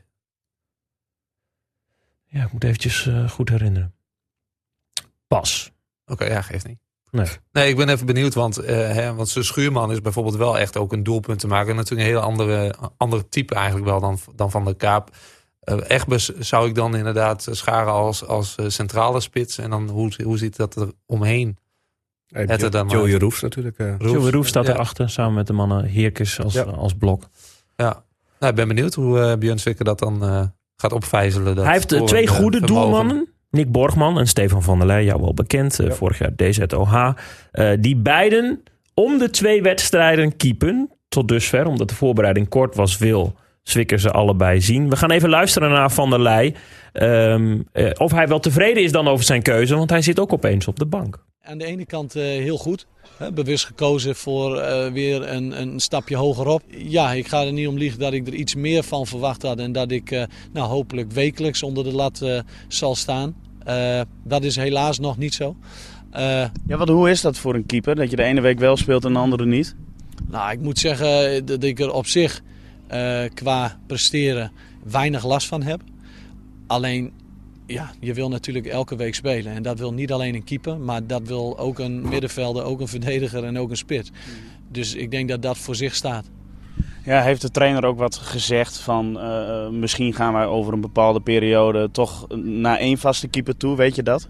Ja, ik moet eventjes uh, goed herinneren. Pas. Oké, ja, geeft niet. Nee. Nee, ik ben even benieuwd, want, uh, hè, want zijn Schuurman is bijvoorbeeld wel echt ook een doelpunt te maken. Natuurlijk een heel andere, andere type eigenlijk wel dan, dan Van der Kaap. Uh, Egbus zou ik dan inderdaad scharen als, als uh, centrale spits. En dan hoe, hoe ziet dat er omheen? Hey, Het er dan Joey uit. Roefs natuurlijk. Uh. Roef. Joey Roef staat Ja. erachter samen met de mannen Heerkes als, Ja. als blok. Ja, nou, ik ben benieuwd hoe uh, Björn Zwikker dat dan uh, gaat opvijzelen. Dat Hij heeft uh, voor twee een, uh, goede vermogen. doelmannen. Nick Borgman en Stefan van der Leij, jou wel bekend. Uh, Ja. Vorig jaar D Z O H. Uh, die beiden om de twee wedstrijden keepen. Tot dusver, omdat de voorbereiding kort was, wil Zwikker ze allebei zien. We gaan even luisteren naar Van der Leij. Um, uh, of hij wel tevreden is dan over zijn keuze. Want hij zit ook opeens op de bank. Aan de ene kant uh, heel goed. Hè, bewust gekozen voor uh, weer een, een stapje hogerop. Ja, ik ga er niet om liegen dat ik er iets meer van verwacht had. En dat ik uh, nou, hopelijk wekelijks onder de lat uh, zal staan. Uh, dat is helaas nog niet zo. Uh, Ja, wat, hoe is dat voor een keeper? Dat je de ene week wel speelt en de andere niet? nou, ik moet zeggen dat ik er op zich uh, qua presteren weinig last van heb. Alleen, ja, je wil natuurlijk elke week spelen. En dat wil niet alleen een keeper, maar dat wil ook een middenvelder, ook een verdediger en ook een spits. Dus ik denk dat dat voor zich staat. Ja, heeft de trainer ook wat gezegd van uh, misschien gaan wij over een bepaalde periode toch naar één vaste keeper toe, weet je dat?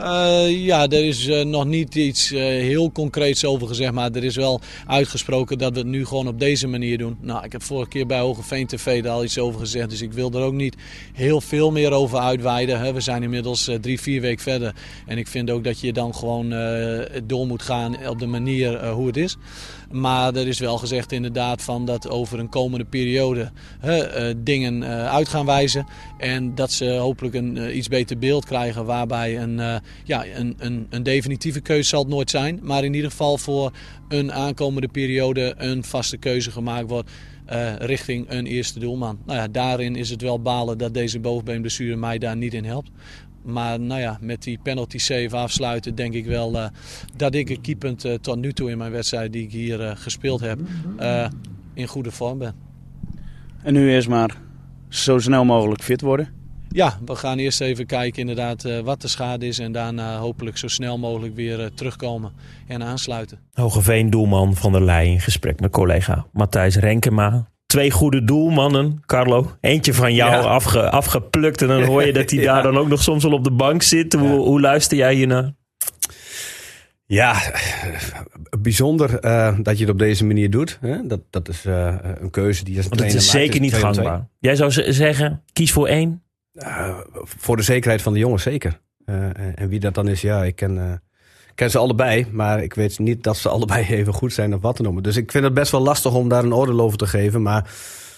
Uh, ja, er is uh, nog niet iets uh, heel concreets over gezegd, maar er is wel uitgesproken dat we het nu gewoon op deze manier doen. Nou, ik heb vorige keer bij Hoogeveen T V daar al iets over gezegd, dus ik wil er ook niet heel veel meer over uitweiden. Hè. We zijn inmiddels uh, drie, vier weken verder en ik vind ook dat je dan gewoon uh, door moet gaan op de manier uh, hoe het is. Maar er is wel gezegd inderdaad van dat over een komende periode hè, uh, dingen uh, uit gaan wijzen. En dat ze hopelijk een uh, iets beter beeld krijgen waarbij een, uh, ja, een, een, een definitieve keuze zal het nooit zijn. Maar in ieder geval voor een aankomende periode een vaste keuze gemaakt wordt uh, richting een eerste doelman. Nou ja, daarin is het wel balen dat deze bovenbeenblessure mij daar niet in helpt. Maar nou ja, met die penalty save afsluiten denk ik wel uh, dat ik een keepend uh, tot nu toe in mijn wedstrijd die ik hier uh, gespeeld heb uh, in goede vorm ben. En nu eerst maar zo snel mogelijk fit worden. Ja, we gaan eerst even kijken inderdaad uh, wat de schade is en daarna hopelijk zo snel mogelijk weer uh, terugkomen en aansluiten. Hoogeveen doelman Van der Leij in gesprek met collega Matthijs Renkema. Twee goede doelmannen, Carlo. Eentje van jou Ja. afge, afgeplukt. En dan hoor je dat hij Ja. daar dan ook nog soms wel op de bank zit. Hoe, Ja. hoe luister jij hiernaar? Ja, bijzonder uh, dat je het op deze manier doet. Hè? Dat, dat is uh, een keuze die als Want het trainer is maakt. zeker niet twee om twee. gangbaar. Jij zou z- zeggen, kies voor één. Uh, voor de zekerheid van de jongens, zeker. Uh, en, en wie dat dan is, ja, ik ken, uh, ken ze allebei. Maar ik weet niet dat ze allebei even goed zijn of wat dan ook. Dus ik vind het best wel lastig om daar een oordeel over te geven. Maar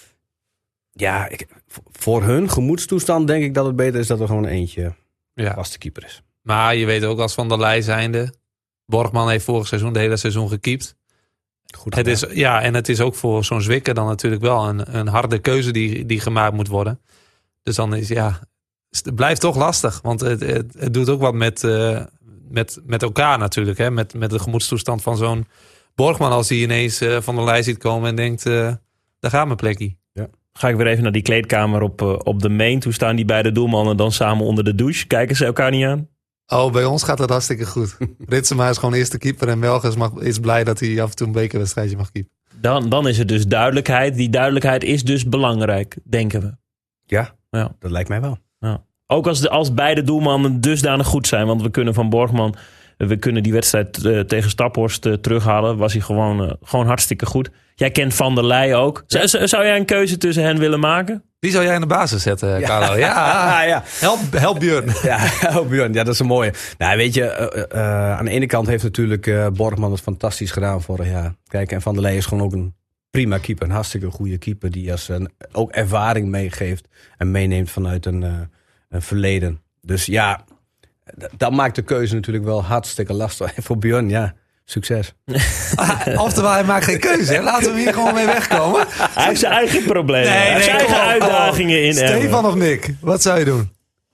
ja, ik, voor hun gemoedstoestand denk ik dat het beter is dat er gewoon eentje Ja. vaste keeper is. Maar je weet ook als Van der Leij zijnde. Borgman heeft vorig seizoen de hele seizoen gekiept. Goed Het gedaan. is, ja, en het is ook voor zo'n Zwikker dan natuurlijk wel een, een harde keuze die, die gemaakt moet worden. Dus dan is ja, het blijft toch lastig. Want het, het, het doet ook wat met, uh, met, met elkaar natuurlijk. Hè? Met, met de gemoedstoestand van zo'n Borgman. Als hij ineens uh, van de lijst ziet komen en denkt, uh, daar gaat mijn plekje. Ja. Ga ik weer even naar die kleedkamer op, uh, op de Main. Toen staan die beide doelmannen dan samen onder de douche. Kijken ze elkaar niet aan? Oh, bij ons gaat dat hartstikke goed. Ritsema is gewoon eerste keeper en Welgers mag, is blij dat hij af en toe een bekerwedstrijdje mag keepen. Dan, dan is er dus duidelijkheid. Die duidelijkheid is dus belangrijk, denken we. Ja, ja. dat lijkt mij wel. Ja. Ook als, de, als beide doelmannen dusdanig goed zijn. Want we kunnen van Borgman, we kunnen die wedstrijd uh, tegen Staphorst uh, terughalen. Was hij gewoon, uh, gewoon hartstikke goed. Jij kent Van der Leij ook. Zou, zou jij een keuze tussen hen willen maken? Wie zou jij in de basis zetten, Carlo? Ja, ja. ja. Help, help Björn. Ja, help Björn. Ja, dat is een mooie. Nou, weet je, uh, uh, aan de ene kant heeft natuurlijk uh, Borgman het fantastisch gedaan vorig jaar. Kijk, en Van der Leij is gewoon ook een prima keeper. Een hartstikke goede keeper die als een, ook ervaring meegeeft en meeneemt vanuit een, uh, een verleden. Dus ja, d- dat maakt de keuze natuurlijk wel hartstikke lastig. Voor Björn, ja. Succes. Oftewel, hij maakt geen keuze. Hè? Laten we hem hier gewoon mee wegkomen. Hij heeft zijn eigen problemen. Nee, hij heeft nee, zijn eigen op, uitdagingen in. Stefan of Nick, wat zou je doen?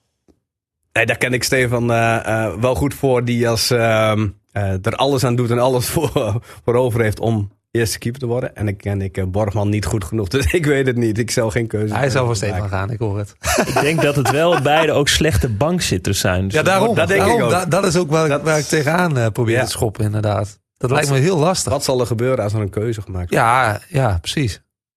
Nee, daar ken ik Stefan uh, uh, wel goed voor. Die als uh, uh, er alles aan doet en alles voor, voor over heeft om eerste keeper te worden. En ik ken ik uh, Borgman niet goed genoeg. Dus ik weet het niet. Ik zal geen keuze Hij zou voor maken. Stefan gaan, ik hoor het. Ik denk dat het wel beide ook slechte bankzitters zijn. Dus ja, daarom. Dat denk daarom, ik ook. Da- dat is ook waar, dat... ik, waar ik tegenaan uh, probeer ja. te schoppen, inderdaad. Dat wat, lijkt me heel lastig. Wat zal er gebeuren als er een keuze gemaakt wordt? Ja, ja, precies.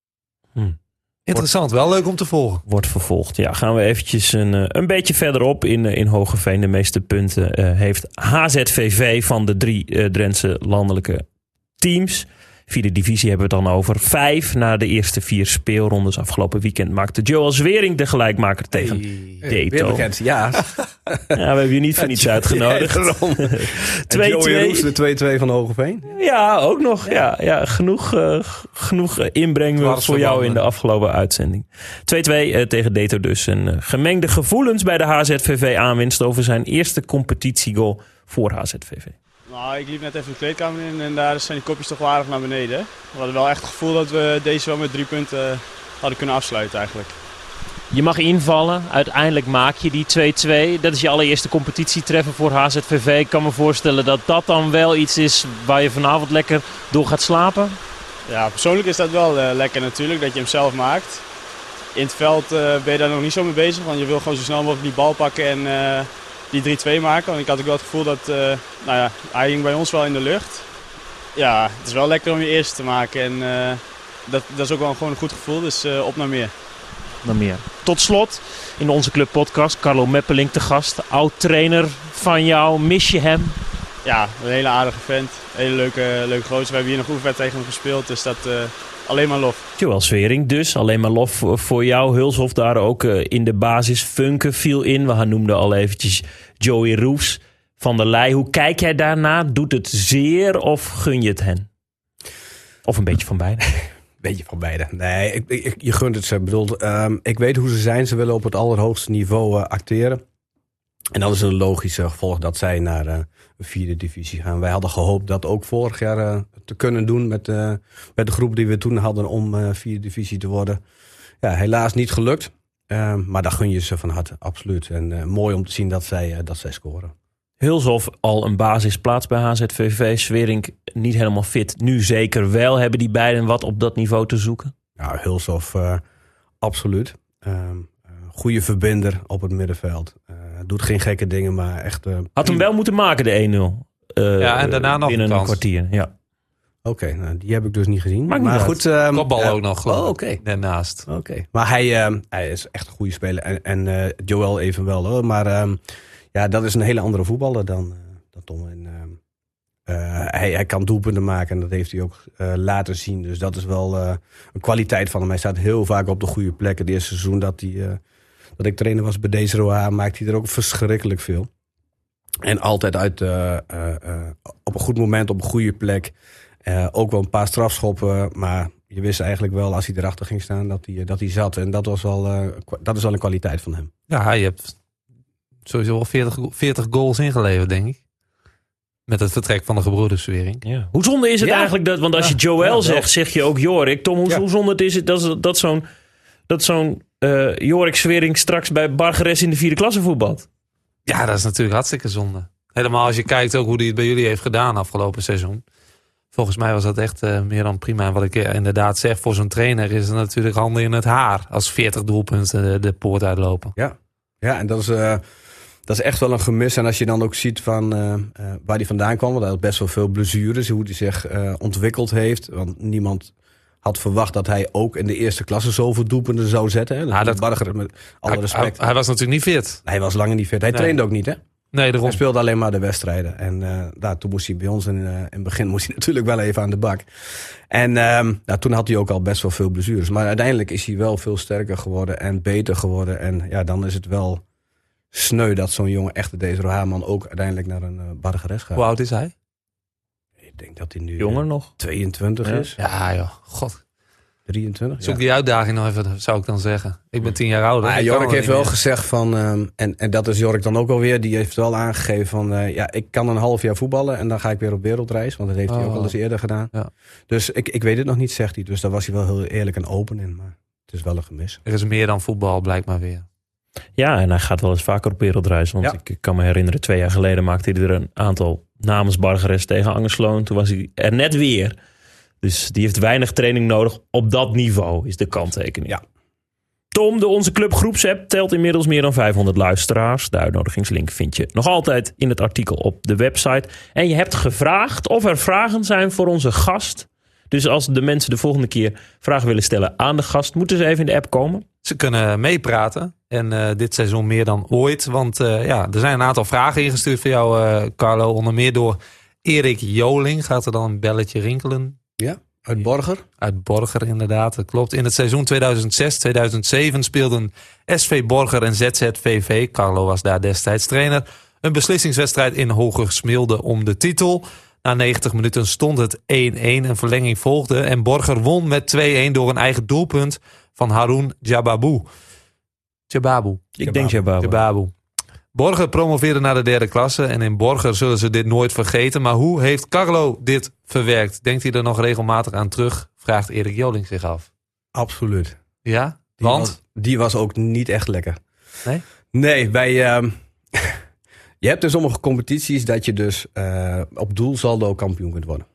Hm. Interessant, wel leuk om te volgen. Wordt vervolgd. Ja, gaan we eventjes een, een beetje verderop in, in Hoogeveen. De meeste punten uh, heeft H Z V V van de drie uh, Drentse landelijke teams. Vierde divisie hebben we het dan over. Vijf na de eerste vier speelrondes. Afgelopen weekend maakte Joel Zwering de gelijkmaker tegen hey, Deto. Bekend, ja. Ja, we hebben je niet voor niets uitgenodigd. twee twee. De twee twee van Hoogeveen. Ja, ook nog. Ja, ja, genoeg, uh, genoeg inbreng voor jou in de afgelopen uitzending. twee twee uh, tegen Deto dus. En uh, gemengde gevoelens bij de H Z V V aanwinst over zijn eerste competitiegoal voor H Z V V. Nou, ik liep net even de kleedkamer in en daar zijn die kopjes toch wel aardig naar beneden. We hadden wel echt het gevoel dat we deze wel met drie punten hadden kunnen afsluiten eigenlijk. Je mag invallen, uiteindelijk maak je die twee twee. Dat is je allereerste competitietreffer voor H Z V V. Ik kan me voorstellen dat dat dan wel iets is waar je vanavond lekker door gaat slapen. Ja, persoonlijk is dat wel uh, lekker natuurlijk, dat je hem zelf maakt. In het veld uh, ben je daar nog niet zo mee bezig, want je wil gewoon zo snel mogelijk die bal pakken en uh, die drie twee maken. Want ik had ook wel het gevoel dat, uh, nou ja, hij ging bij ons wel in de lucht. Ja, het is wel lekker om je eerste te maken en uh, dat, dat is ook wel gewoon een goed gevoel, dus uh, op naar meer. Naar meer. Tot slot, in onze Club Podcast, Carlo Meppelink te gast. Oud-trainer van jou, mis je hem? Ja, een hele aardige vent. Een hele leuke, leuke gozer. We hebben hier nog oefenwedstrijd tegen hem gespeeld, dus dat uh, alleen maar lof. Joel Zwering dus, alleen maar lof voor jou. Hulshof daar ook uh, in de basis. Funke viel in. We noemden al eventjes Joey Roefs. Van der Leij. Hoe kijk jij daarna? Doet het zeer of gun je het hen? Of een beetje van beide? Beetje van beide. Nee, ik, ik, je gunt het ze. Ik bedoel, um, ik weet hoe ze zijn. Ze willen op het allerhoogste niveau uh, acteren. En dan is het een logische gevolg dat zij naar uh, een vierde divisie gaan. Wij hadden gehoopt dat ook vorig jaar uh, te kunnen doen met, uh, met de groep die we toen hadden om uh, vierde divisie te worden. Ja, helaas niet gelukt. Uh, maar daar gun je ze van harte, absoluut. En uh, mooi om te zien dat zij, uh, dat zij scoren. Hulshof al een basisplaats bij H Z V V. Zwering niet helemaal fit. Nu zeker wel. Hebben die beiden wat op dat niveau te zoeken? Ja, Hulshof uh, absoluut. Uh, goede verbinder op het middenveld. Uh, doet geen gekke dingen, maar echt... Uh, Had hem wel moeten maken, de één nul. Uh, ja, en daarna nog binnen een, een kans. kwartier. Ja. Oké, okay, nou, die heb ik dus niet gezien. Maakt maar niet goed, um, kopbal uh, ook nog, geloof ik. Oh, oké. Okay. Daarnaast. Oké. Okay. Maar hij, uh, hij is echt een goede speler. En, en uh, Joel evenwel hoor. Maar um, ja, dat is een hele andere voetballer dan, uh, dan Tom. En, uh, uh, hij, hij kan doelpunten maken en dat heeft hij ook uh, laten zien. Dus dat is wel uh, een kwaliteit van hem. Hij staat heel vaak op de goede plek. Het eerste seizoen dat, hij, uh, dat ik trainer was bij D Z O H maakte hij er ook verschrikkelijk veel. En altijd uit, uh, uh, uh, op een goed moment, op een goede plek. Uh, ook wel een paar strafschoppen, maar je wist eigenlijk wel als hij erachter ging staan dat hij, dat hij zat. En dat, was al, uh, dat is wel een kwaliteit van hem. Ja, je hebt sowieso wel veertig, veertig goals ingeleverd, denk ik. Met het vertrek van de gebroeders Zwering. Ja. Hoe zonde is het ja. eigenlijk dat, want als je Joel ja, zegt, zeg je ook Jorik. Tom, hoe, ja. hoe zonde is het dat, dat zo'n, dat zo'n uh, Jorik Zwering straks bij Bargeres in de vierde klasse voetbalt? Ja, dat is natuurlijk hartstikke zonde. Helemaal als je kijkt ook hoe hij het bij jullie heeft gedaan afgelopen seizoen. Volgens mij was dat echt uh, meer dan prima. En wat ik uh, inderdaad zeg, voor zo'n trainer is het natuurlijk handen in het haar. Als veertig doelpunten de, de poort uitlopen. Ja, ja en dat is, uh, dat is echt wel een gemis. En als je dan ook ziet van, uh, uh, waar hij vandaan kwam. Want hij had best wel veel blessures. Hoe hij zich uh, ontwikkeld heeft. Want niemand had verwacht dat hij ook in de eerste klasse zoveel doelpunten zou zetten. Hè? Dat, ja, dat Barger, met alle hij, respect. Hij, hij was natuurlijk niet fit. Hij was lang niet fit. Hij nee. trainde ook niet, hè? Nee, daarom. Hij speelde alleen maar de wedstrijden. En uh, nou, toen moest hij bij ons in, uh, in het begin moest hij natuurlijk wel even aan de bak. En um, nou, toen had hij ook al best wel veel blessures. Maar uiteindelijk is hij wel veel sterker geworden en beter geworden. En ja, dan is het wel sneu dat zo'n jonge echte Desiree Hamann ook uiteindelijk naar een uh, Bargeres gaat. Hoe oud is hij? Ik denk dat hij nu jonger uh, nog tweeëntwintig ja. is. Ja, joh. God. drieëntwintig. Zoek ja. die uitdaging nog even, zou ik dan zeggen. Ik ben tien jaar ouder. Maar Jork heeft wel meer. gezegd van, um, en, en dat is Jork dan ook alweer, die heeft wel aangegeven van, uh, ja, ik kan een half jaar voetballen en dan ga ik weer op wereldreis. Want dat heeft oh. hij ook al eens eerder gedaan. Ja. Dus ik, ik weet het nog niet, zegt hij. Dus daar was hij wel heel eerlijk en open in. Maar het is wel een gemis. Er is meer dan voetbal, blijkbaar weer. Ja, en hij gaat wel eens vaker op wereldreis. Want ja. ik, ik kan me herinneren, twee jaar geleden maakte hij er een aantal namens Bargeres tegen Angersloon. Toen was hij er net weer. Dus die heeft weinig training nodig. Op dat niveau is de kanttekening. Ja. Tom, de Onze Club groepsapp telt inmiddels meer dan vijfhonderd luisteraars. De uitnodigingslink vind je nog altijd in het artikel op de website. En je hebt gevraagd of er vragen zijn voor onze gast. Dus als de mensen de volgende keer vragen willen stellen aan de gast, moeten ze even in de app komen. Ze kunnen meepraten. En uh, dit seizoen meer dan ooit. Want uh, ja, er zijn een aantal vragen ingestuurd voor jou, uh, Carlo. Onder meer door Erik Joling. Gaat er dan een belletje rinkelen? Ja, uit Borger. Uit Borger, inderdaad. Dat klopt. In het seizoen tweeduizend zes tweeduizend zeven speelden S V Borger en Z Z V V. Carlo was daar destijds trainer. Een beslissingswedstrijd in Hogersmilde om de titel. Na negentig minuten stond het één-één. Een verlenging volgde. En Borger won met twee-één door een eigen doelpunt van Haroun Djababu. Djababu. Ik denk Djababu. Djababu. Borger promoveerde naar de derde klasse. En in Borger zullen ze dit nooit vergeten. Maar hoe heeft Carlo dit verwerkt? Denkt hij er nog regelmatig aan terug? Vraagt Erik Joling zich af. Absoluut. Ja? Die Want? Was, die was ook niet echt lekker. Nee? Nee, bij... Uh, je hebt in sommige competities dat je dus uh, op doelsaldo kampioen kunt worden.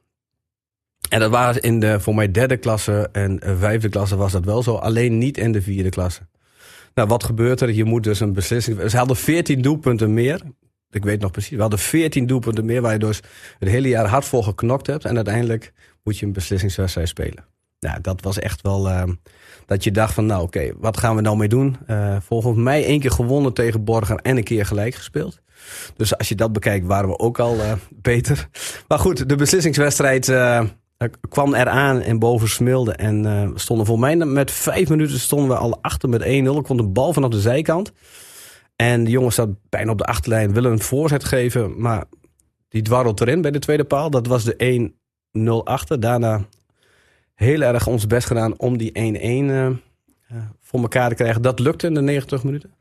En dat was in de, voor mij, derde klasse en vijfde klasse was dat wel zo. Alleen niet in de vierde klasse. Nou, wat gebeurt er? Je moet dus een beslissing... Ze hadden veertien doelpunten meer. Ik weet nog precies. We hadden veertien doelpunten meer waar je dus het hele jaar hard voor geknokt hebt. En uiteindelijk moet je een beslissingswedstrijd spelen. Nou, dat was echt wel... Uh, dat je dacht van, nou oké, okay, wat gaan we nou mee doen? Uh, volgens mij één keer gewonnen tegen Borger en een keer gelijk gespeeld. Dus als je dat bekijkt, waren we ook al uh, beter. Maar goed, de beslissingswedstrijd uh, kwam eraan in Boven-Smilde. En uh, we stonden voor mij met vijf minuten stonden we al achter met één nul. Ik kon de bal vanaf de zijkant. En de jongen staat bijna op de achterlijn, willen een voorzet geven. Maar die dwarrelt erin bij de tweede paal. Dat was de één nul achter. Daarna heel erg ons best gedaan om die één-één uh, uh, voor elkaar te krijgen. Dat lukte in de negentig minuten.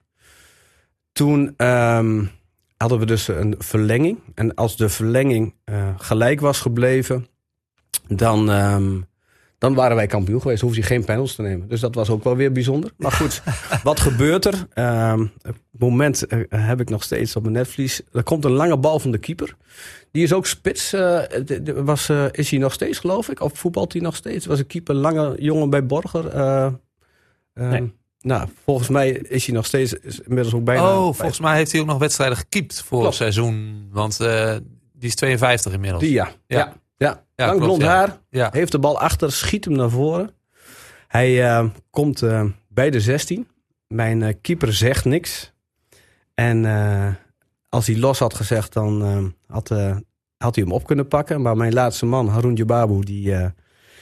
Toen um, hadden we dus een verlenging. En als de verlenging uh, gelijk was gebleven, dan, um, dan waren wij kampioen geweest. Hoefde je geen panels te nemen. Dus dat was ook wel weer bijzonder. Maar goed, wat gebeurt er? Um, op het moment uh, heb ik nog steeds op mijn netvlies. Er komt een lange bal van de keeper. Die is ook spits. Uh, was, uh, is hij nog steeds, geloof ik? Of voetbalt hij nog steeds? Was een keeper, lange jongen bij Borger. Uh, um, nee. Nou, volgens mij is hij nog steeds is inmiddels ook bijna... Oh, volgens mij heeft hij ook nog wedstrijden gekiept voor het seizoen. Want uh, die is tweeënvijftig inmiddels. Die ja. Ja. ja. ja. ja Lang blond ja. haar. Ja. Heeft de bal achter, schiet hem naar voren. Hij uh, komt uh, bij de zestien. Mijn uh, keeper zegt niks. En uh, als hij los had gezegd, dan uh, had, uh, had hij hem op kunnen pakken. Maar mijn laatste man, Haroun Djababu, die, uh,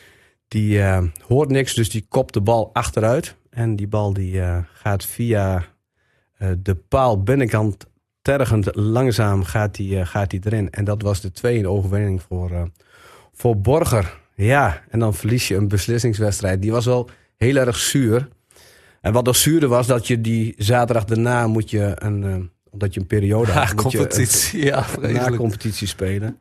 die uh, hoort niks. Dus die kopt de bal achteruit. En die bal die uh, gaat via uh, de paal binnenkant tergend langzaam gaat die, uh, gaat die erin. En dat was de tweede overwinning voor, uh, voor Borger. Ja, en dan verlies je een beslissingswedstrijd. Die was wel heel erg zuur. En wat nog zuurder was, dat je die zaterdag daarna moet je een, uh, omdat je een periode ha, had, moet competitie, je een, ja, na competitie spelen.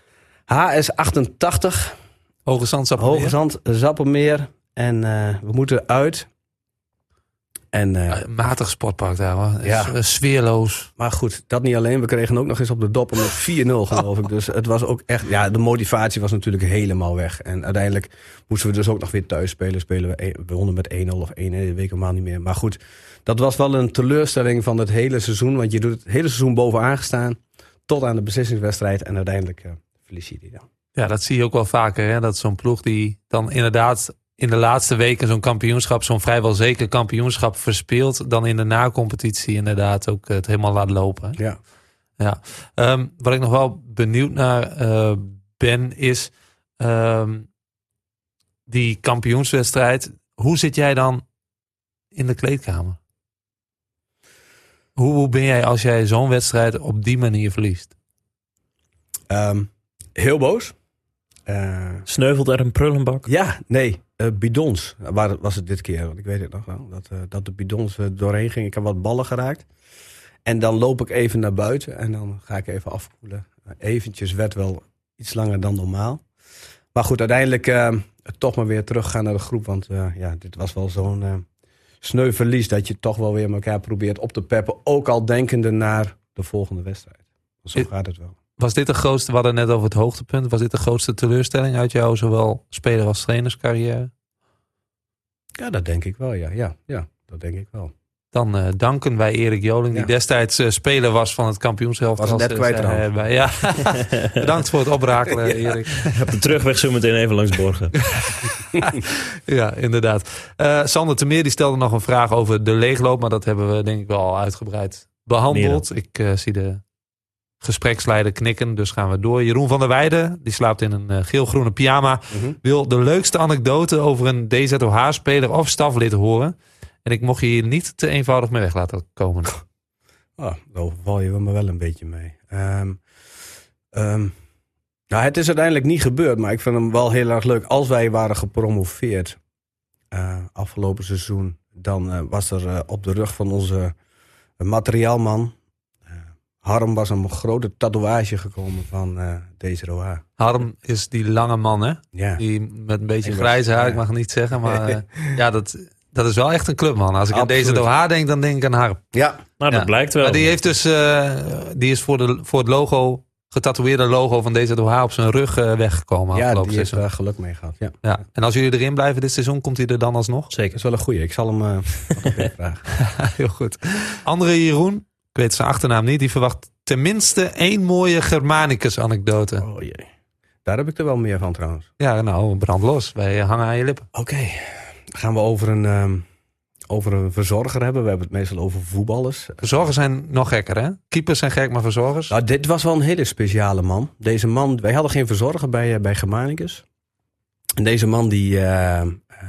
H S achtentachtig. Hoge Zand, Sappemeer. Hoge Zand, Sappemeer. En uh, we moeten uit. En, uh, uh, matig sportpark daar hoor. Ja. Uh, sfeerloos. Maar goed, dat niet alleen. We kregen ook nog eens op de dop met vier nul geloof ik. Dus het was ook echt... Ja, de motivatie was natuurlijk helemaal weg. En uiteindelijk moesten we dus ook nog weer thuis spelen. Spelen we, we wonnen met één nul of één nul, dat weet ik helemaal niet meer. Maar goed, dat was wel een teleurstelling van het hele seizoen. Want je doet het hele seizoen bovenaan gestaan. Tot aan de beslissingswedstrijd. En uiteindelijk uh, verlies je die dan. Ja, dat zie je ook wel vaker. Hè? Dat zo'n ploeg die dan inderdaad in de laatste weken zo'n kampioenschap, zo'n vrijwel zeker kampioenschap verspeelt, dan in de na-competitie inderdaad ook het helemaal laat lopen. Ja. Ja. Um, wat ik nog wel benieuwd naar uh, ben, is um, die kampioenswedstrijd. Hoe zit jij dan in de kleedkamer? Hoe, hoe ben jij als jij zo'n wedstrijd op die manier verliest? Um, heel boos. Uh, Sneuvelt er een prullenbak? Ja, nee. Uh, bidons. Waar was het dit keer? Want ik weet het nog wel. Dat, uh, dat de bidons uh, doorheen gingen. Ik heb wat ballen geraakt. En dan loop ik even naar buiten. En dan ga ik even afkoelen. Uh, eventjes werd wel iets langer dan normaal. Maar goed, uiteindelijk uh, toch maar weer teruggaan naar de groep. Want uh, ja, dit was wel zo'n uh, sneu verlies. Dat je toch wel weer elkaar probeert op te peppen. Ook al denkende naar de volgende wedstrijd. Zo It- gaat het wel. Was dit de grootste, we hadden net over het hoogtepunt. Was dit de grootste teleurstelling uit jouw zowel speler als trainerscarrière? Ja, dat denk ik wel. Ja, ja, ja dat denk ik wel. Dan uh, danken wij Erik Joling, die ja. destijds uh, speler was van het kampioenschap. Was het net kwijt trouwens. Uh, ja. Bedankt voor het oprakelen, ja. Erik. Op de terugweg zo meteen even langs Borgen. Ja, inderdaad. Uh, Sander Termeer die stelde nog een vraag over de leegloop. Maar dat hebben we denk ik wel al uitgebreid behandeld. Ik uh, zie de gespreksleider knikken, dus gaan we door. Jeroen van der Weijden, die slaapt in een uh, geel-groene pyjama. Mm-hmm. Wil de leukste anekdote over een D Z O H-speler of staflid horen. En ik mocht je hier niet te eenvoudig mee weg laten komen. Oh, daar val je me wel een beetje mee. Um, um, nou, het is uiteindelijk niet gebeurd, maar ik vind hem wel heel erg leuk. Als wij waren gepromoveerd uh, afgelopen seizoen, dan uh, was er uh, op de rug van onze uh, materiaalman, uh, Harm, was een grote tatoeage gekomen van uh, D Z O H. Harm is die lange man, hè? Ja. Die met een beetje grijze haar, ja. Ik mag het niet zeggen, maar uh, ja, dat... Dat is wel echt een clubman. Als ik Absoluut. aan D Z O H denk, dan denk ik aan Harm. Ja, nou, dat ja. blijkt wel. Maar die heeft dus, uh, die is voor, de, voor het logo, getatoeëerde logo van D Z O H op zijn rug uh, weggekomen. Ja, die heeft daar geluk mee gehad. Ja. Ja. En als jullie erin blijven dit seizoen, komt hij er dan alsnog? Zeker, dat is wel een goeie. Ik zal hem uh, nog even vragen. Heel goed. Andere Jeroen, ik weet zijn achternaam niet, die verwacht tenminste één mooie Germanicus anekdote. Oh jee. Daar heb ik er wel meer van trouwens. Ja, nou, brand los. Wij hangen aan je lippen. Oké. Okay. Gaan we over een, um, over een verzorger hebben. We hebben het meestal over voetballers. Verzorgers zijn nog gekker, hè? Keepers zijn gek, maar verzorgers? Nou, dit was wel een hele speciale man. Deze man, wij hadden geen verzorger bij, uh, bij Germanicus. En deze man die uh, uh,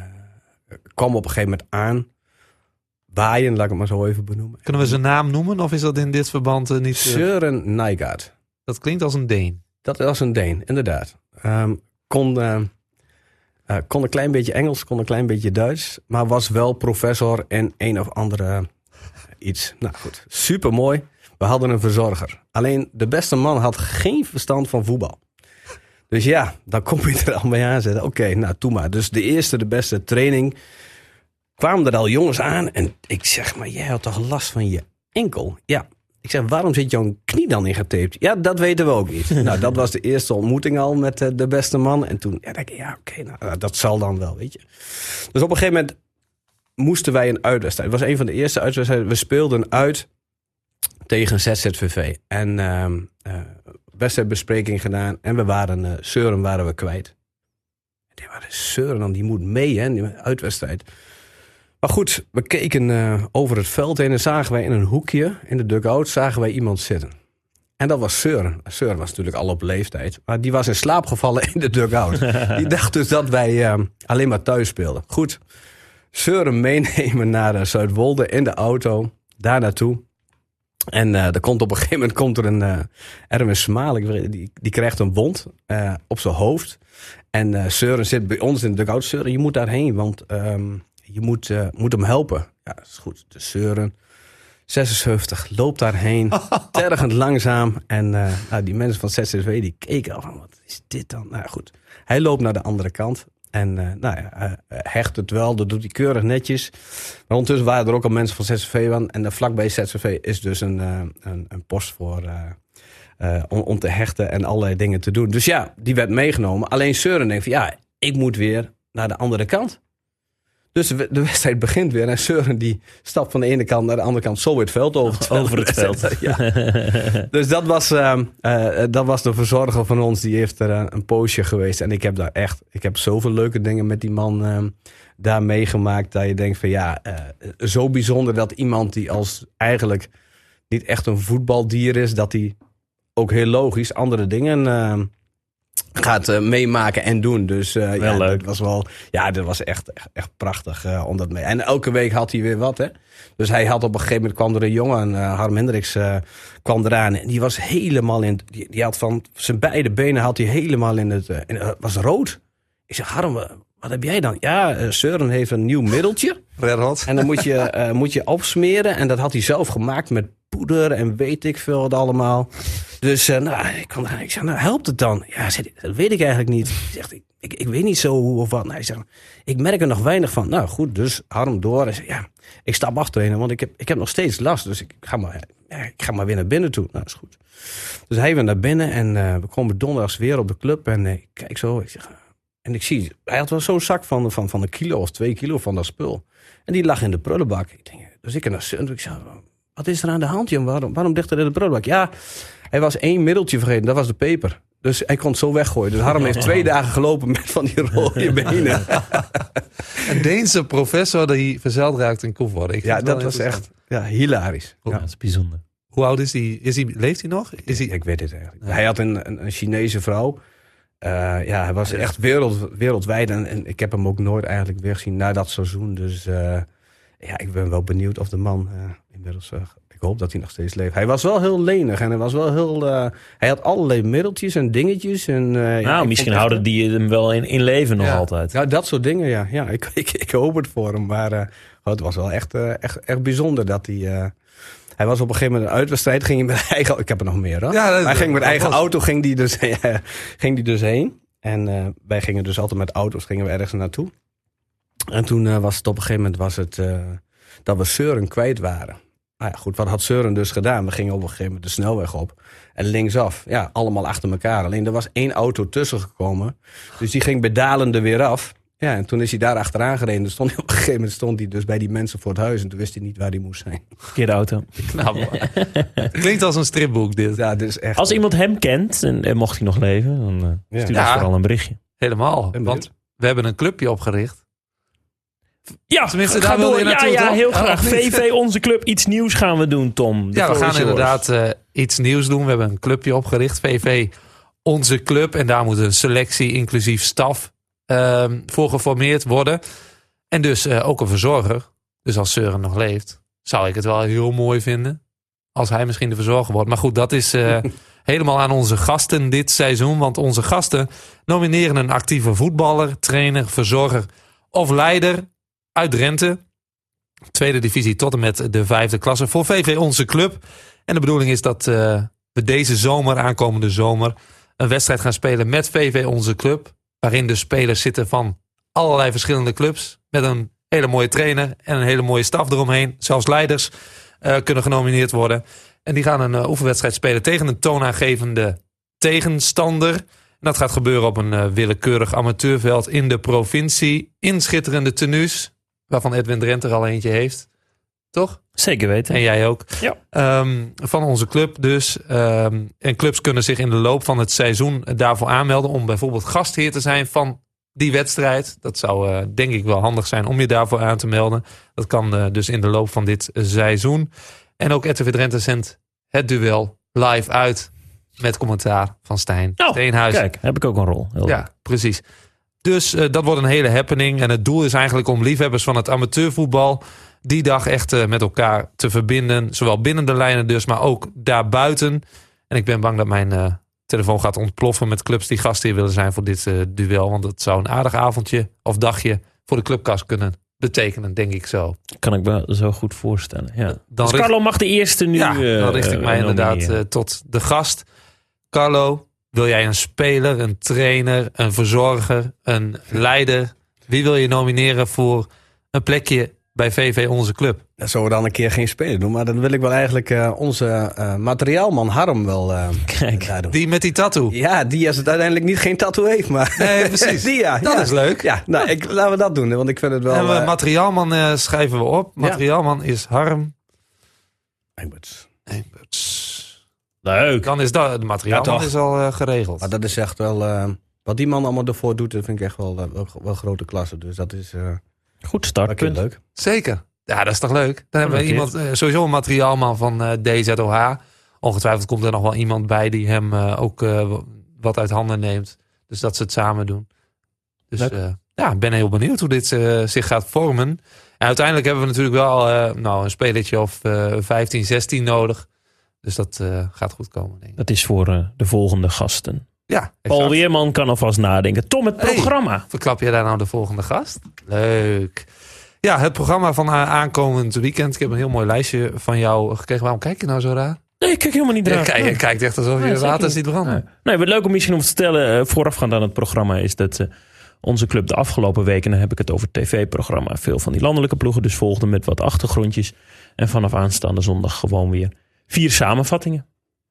kwam op een gegeven moment aan. Waaien, laat ik het maar zo even benoemen. Kunnen we zijn naam noemen? Of is dat in dit verband uh, niet... Søren Nygaard. Dat klinkt als een Deen. Dat was een Deen, inderdaad. Um, kon... Uh, Uh, kon een klein beetje Engels, kon een klein beetje Duits. Maar was wel professor in een of andere uh, iets. Nou goed, supermooi. We hadden een verzorger. Alleen de beste man had geen verstand van voetbal. Dus ja, dan kom je er al mee aanzetten. Oké, okay, nou, doe maar. Dus de eerste, de beste training. Kwamen er al jongens aan. En ik zeg, maar jij had toch last van je enkel? Ja. Ik zeg, waarom zit jouw knie dan ingetaped? Ja, dat weten we ook niet. Nou, dat was de eerste ontmoeting al met uh, de beste man. En toen ja, denk ik, ja, oké, okay, nou, dat zal dan wel, weet je. Dus op een gegeven moment moesten wij een uitwedstrijd. Het was een van de eerste uitwedstrijden. We speelden uit tegen Z Z V V. En uh, uh, wedstrijdbespreking gedaan. En we waren, uh, Søren waren we kwijt. Die waren Søren, dan die moet mee, hè, die uitwedstrijd. Maar goed, we keken uh, over het veld heen en zagen wij in een hoekje, in de dugout, zagen wij iemand zitten. En dat was Søren. Søren was natuurlijk al op leeftijd, maar die was in slaap gevallen in de dugout. Die dacht dus dat wij uh, alleen maar thuis speelden. Goed, Søren meenemen naar uh, Zuidwolde in de auto, daar naartoe. En uh, er komt op een gegeven moment komt er een uh, Erwin Smaal, die, die krijgt een wond uh, op zijn hoofd. En uh, Søren zit bij ons in de dugout. Søren, je moet daarheen, want... Um, Je moet, uh, moet hem helpen. Ja, dat is goed. De Søren, zesenzeventig, loopt daarheen. Tergend langzaam. En uh, nou, die mensen van Z Z V die keken al van, wat is dit dan? Nou goed, hij loopt naar de andere kant. En uh, nou ja, uh, hecht het wel, dat doet hij keurig netjes. Maar ondertussen waren er ook al mensen van Z Z V aan. En vlakbij Z Z V is dus een, uh, een, een post voor... Uh, uh, om, om te hechten en allerlei dingen te doen. Dus ja, die werd meegenomen. Alleen Søren denkt van ja, ik moet weer naar de andere kant. Dus de, de wedstrijd begint weer. En Søren die stapt van de ene kant naar de andere kant zo weer het veld over het veld. Over het veld. Ja. Dus dat was, uh, uh, dat was de verzorger van ons. Die heeft er uh, een poosje geweest. En ik heb daar echt, ik heb zoveel leuke dingen met die man uh, daar meegemaakt. Dat je denkt van ja, uh, zo bijzonder dat iemand die als eigenlijk niet echt een voetbaldier is. Dat hij ook heel logisch andere dingen... Uh, gaat uh, meemaken en doen. Dus uh, wel ja, leuk. Dat was wel, ja, dat was echt, echt, echt prachtig uh, om dat mee. En elke week had hij weer wat, hè. Dus hij had op een gegeven moment kwam er een jongen, uh, Harm Hendricks, uh, kwam eraan. En die was helemaal in, die, die had van zijn beide benen had hij helemaal in het, uh, in, uh, was rood. Ik zeg, Harm, uh, wat heb jij dan? Ja, uh, Søren heeft een nieuw middeltje. Red Hot. En dan moet je, uh, moet je opsmeren. En dat had hij zelf gemaakt met poeder en weet ik veel wat allemaal. Dus uh, nou, ik, kon, ik zeg, nou, helpt het dan? Ja, zei hij, dat weet ik eigenlijk niet. Hij zegt, ik, ik, ik weet niet zo hoe of wat. Nou, hij zegt, ik merk er nog weinig van. Nou goed, dus Harm door. Hij zegt, ja, ik stap achterin, want ik heb, ik heb nog steeds last. Dus ik ga, maar, ja, ik ga maar weer naar binnen toe. Nou, is goed. Dus hij weer naar binnen en uh, we komen donderdags weer op de club. En uh, ik kijk zo, ik zeg... En ik zie, hij had wel zo'n zak van, van, van een kilo of twee kilo van dat spul. En die lag in de prullenbak. Ik denk, dus ik naar Søren, ik zei, wat is er aan de hand, joh? Waarom, waarom ligt er in de prullenbak? Ja, hij was één middeltje vergeten, dat was de peper. Dus hij kon het zo weggooien. Dus Harm heeft twee dagen gelopen met van die rode benen. Een Deense professor die verzeild raakt in Koevoorde. Ja, dat was echt ja, hilarisch. Ja, Ja. dat is bijzonder. Hoe oud is hij? Is hij leeft hij nog? Is hij... Ik weet het eigenlijk. Ja. Hij had een, een, een Chinese vrouw. Uh, ja, hij was echt wereld, wereldwijd. En, en ik heb hem ook nooit eigenlijk weer gezien na dat seizoen. Dus uh, ja, ik ben wel benieuwd of de man uh, inmiddels... Uh, ik hoop dat hij nog steeds leeft. Hij was wel heel lenig en hij was wel heel... Uh, hij had allerlei middeltjes en dingetjes. En, uh, Nou, ja, misschien houden die hem wel in, in leven nog Ja. altijd. Ja, dat soort dingen, ja. ja ik, ik, ik hoop het voor hem. Maar uh, oh, het was wel echt, uh, echt, echt bijzonder dat hij... Uh, hij was op een gegeven moment een uitwedstrijd. Ging hij met eigen... Ik heb er nog meer, hoor. Ja, dat, hij ging met dat eigen was... auto ging die dus, uh, ging die dus heen. En uh, wij gingen dus altijd met auto's gingen we ergens naartoe. En toen uh, was het op een gegeven moment was het, uh, dat we Søren kwijt waren. Nou ja, goed, wat had Søren dus gedaan? We gingen op een gegeven moment de snelweg op. En linksaf, ja, allemaal achter elkaar. Alleen er was één auto tussen gekomen. Dus die ging bedalende weer af. Ja, en toen is hij daar achteraan gereden. Toen stond hij op een gegeven moment stond hij dus bij die mensen voor het huis. En toen wist hij niet waar hij moest zijn. Verkeerde auto. Knap. Klinkt als een stripboek dit. Ja, dit is echt... Als iemand hem kent, en, en mocht hij nog leven, dan uh, Ja. stuur Ja. ons vooral een berichtje. Helemaal. Ben Want we hebben een clubje opgericht. Ja, Tenminste, ga daar wilde door. je Ja, naartoe, ja, toch? heel Oh, graag. of niet? V V, onze club, iets nieuws gaan we doen, Tom. The Ja, we floor gaan is yours. inderdaad uh, iets nieuws doen. We hebben een clubje opgericht. V V, onze club. En daar moet een selectie, inclusief staf, uh, voor geformeerd worden. En dus uh, ook een verzorger. Dus als Søren nog leeft, zou ik het wel heel mooi vinden. Als hij misschien de verzorger wordt. Maar goed, dat is uh, helemaal aan onze gasten dit seizoen. Want onze gasten nomineren een actieve voetballer, trainer, verzorger of leider uit Drenthe. Tweede divisie tot en met de vijfde klasse voor V V Onze Club. En de bedoeling is dat uh, we deze zomer, aankomende zomer, een wedstrijd gaan spelen met V V Onze Club. Waarin de spelers zitten van allerlei verschillende clubs. Met een hele mooie trainer en een hele mooie staf eromheen. Zelfs leiders uh, kunnen genomineerd worden. En die gaan een uh, oefenwedstrijd spelen tegen een toonaangevende tegenstander. En dat gaat gebeuren op een uh, willekeurig amateurveld in de provincie. In schitterende tenues. Waarvan Edwin Drent er al eentje heeft. Toch? Zeker weten. En jij ook. Ja. Um, van onze club dus. Um, en clubs kunnen zich in de loop van het seizoen daarvoor aanmelden. Om bijvoorbeeld gastheer te zijn van die wedstrijd. Dat zou uh, denk ik wel handig zijn om je daarvoor aan te melden. Dat kan uh, dus in de loop van dit uh, seizoen. En ook R T V Drenthe zendt het duel live uit. Met commentaar van Stijn Oh, Steenhuis. Kijk, heb ik ook een rol. Heel Ja, leuk. precies. Dus uh, dat wordt een hele happening. En het doel is eigenlijk om liefhebbers van het amateurvoetbal die dag echt uh, met elkaar te verbinden. Zowel binnen de lijnen dus, maar ook daarbuiten. En ik ben bang dat mijn uh, telefoon gaat ontploffen met clubs die gastheer willen zijn voor dit uh, duel. Want dat zou een aardig avondje of dagje voor de clubkast kunnen betekenen, denk ik zo. Kan ik me zo goed voorstellen. Ja. Dan Dus richt- Carlo mag de eerste nu ja, uh, dan richt ik mij uh, inderdaad nomineren. uh, tot de gast. Carlo, Wil jij een speler, een trainer, een verzorger, een leider? Wie wil je nomineren voor een plekje bij V V Onze Club? Dat zullen we dan een keer geen speler doen. Maar dan wil ik wel eigenlijk uh, onze uh, materiaalman Harm wel uh, Kijk, daar doen. Die met die tattoo. Ja, die als het uiteindelijk niet geen tattoo heeft. Maar Nee, precies. die, ja, Dat ja. is leuk. Ja, nou, ik, laten we dat doen. Want ik vind het wel... En we, uh, materiaalman uh, schrijven we op. Ja. Materiaalman is Harm Engberts. Engberts. leuk. Dan is dat, de materiaalman Ja, toch. is al uh, geregeld. Maar dat is echt wel... Uh, wat die man allemaal ervoor doet, dat vind ik echt wel, uh, wel, wel grote klasse. Dus dat is uh, Goed wel startpunt. leuk. Zeker. Ja, dat is toch leuk? Dan hebben we Oké. iemand, uh, sowieso een materiaalman van uh, D Z O H. Ongetwijfeld komt er nog wel iemand bij die hem uh, ook uh, wat uit handen neemt. Dus dat ze het samen doen. Dus uh, ja, ik ben heel benieuwd hoe dit uh, zich gaat vormen. En uiteindelijk hebben we natuurlijk wel uh, nou, een spelertje of uh, vijftien, zestien nodig. Dus dat uh, gaat goed komen, denk ik. Dat is voor uh, de volgende gasten. Ja, Paul exact. Weerman kan alvast nadenken. Tom, het Hey. programma. Verklap je daar nou de volgende gast? Leuk. Ja, het programma van uh, aankomend weekend. Ik heb een heel mooi lijstje van jou gekregen. Waarom kijk je nou zo raar? Nee, ik kijk helemaal niet Je raar. kijkt, je kijkt echt alsof je Nee, water zeker ziet branden. Nee. Nee, wat leuk om misschien om te vertellen, uh, voorafgaand aan het programma, is dat uh, onze club de afgelopen weken, dan heb ik het over het tv-programma, veel van die landelijke ploegen dus volgde met wat achtergrondjes. En vanaf aanstaande zondag gewoon weer vier samenvattingen.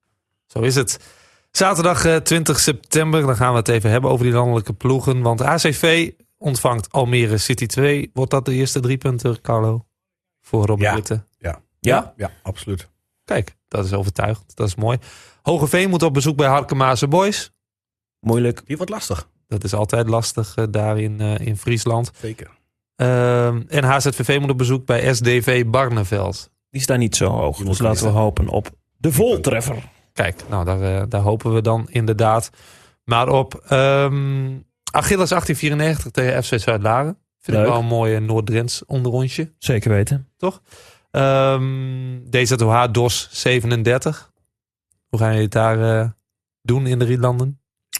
Zo is het. Zaterdag uh, twintig september, dan gaan we het even hebben over die landelijke ploegen. Want A C V ontvangt Almere City twee. Wordt dat de eerste drie punten, Carlo? Voor Robin Ja. Rutte. Ja. Ja? Ja, absoluut. Kijk, dat is overtuigend. Dat is mooi. Hogeveen moet op bezoek bij Harkemaase Boys. Moeilijk. Die wordt lastig. Dat is altijd lastig uh, daar in, uh, in Friesland. Zeker. Um, en H Z V V moet op bezoek bij S D V Barneveld. Die staan niet zo hoog. Die Dus moet laten we lezen. hopen op de voltreffer. Kijk, nou daar, uh, daar hopen we dan inderdaad maar op. Um, Achilles achttien vierennegentig tegen F C Zuid-Laren. Vind Leuk. ik wel een mooie Noord-Drents onderrondje. Zeker weten. Um, D Z O H D O S zevenendertig. Hoe gaan jullie het daar uh, doen in de Riedlanden?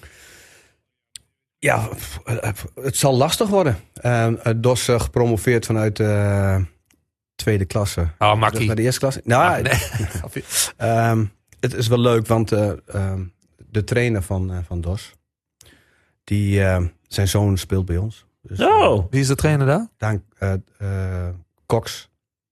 Ja, het zal lastig worden. Uh, D O S uh, gepromoveerd vanuit de uh, tweede klasse. Oh, Dus makkie. naar de eerste klasse. Nou, Ah, nee. um, het is wel leuk, want uh, um, de trainer van, uh, van D O S, die, uh, zijn zoon speelt bij ons. Dus, Oh, Wie is de trainer daar? Daan uh, uh, Cox.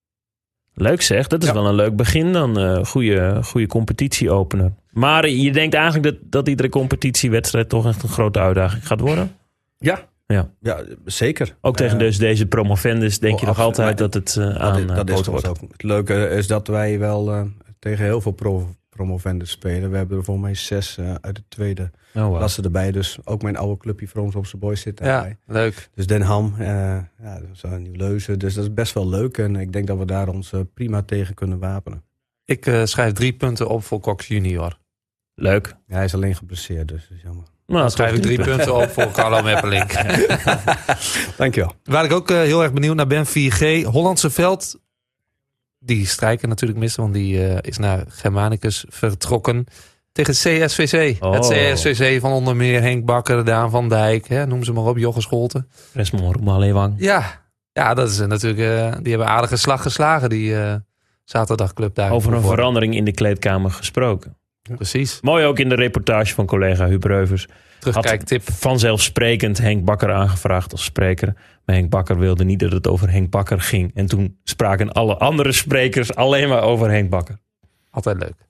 leuk zeg. Dat is Ja. wel een leuk begin dan. Uh, goede, goede competitieopener. Maar je denkt eigenlijk dat, dat iedere competitiewedstrijd toch echt een grote uitdaging gaat worden? Ja, Ja. ja zeker. Ook tegen Uh, dus deze promovendus denk oh, je nog absoluut. altijd Maar dat het uh, dat, aan is- dat is wordt. toch ook. Het leuke is dat wij wel uh, tegen heel veel pro promovendus spelen. We hebben er volgens mij zes uh, uit de tweede Oh, wow. klasse erbij. Dus ook mijn oude clubje Vrooms op zijn boys zit Ja, daarbij. leuk. Dus Den Ham, uh, ja, dat is een nieuw Leuzen. Dus dat is best wel leuk. En ik denk dat we daar ons uh, prima tegen kunnen wapenen. Ik uh, schrijf drie punten op voor Cox junior. Leuk. Ja, hij is alleen geblesseerd, dus dat is jammer. Nou, Dan schrijf ik drie punten op voor Carlo Meppelink. Dankjewel. Waar ik ook uh, heel erg benieuwd naar ben, vier G. Hollandse Veld. Die strijken natuurlijk missen, want die uh, is naar Germanicus vertrokken. Tegen het C S V C. Oh. Het C S V C van onder meer Henk Bakker, Daan van Dijk. Hè, noem ze maar op, Jochem Scholten. Resmond Roemalewang. Ja, ja, dat is uh, natuurlijk... Uh, die hebben aardige slag geslagen, die uh, zaterdagclub daar. Over een Voor- verandering in de kleedkamer gesproken. Precies. Mooi ook in de reportage van collega Huub Reuvers. Terugkijktip. Vanzelfsprekend Henk Bakker aangevraagd als spreker. Maar Henk Bakker wilde niet dat het over Henk Bakker ging. En toen spraken alle andere sprekers alleen maar over Henk Bakker. Altijd leuk.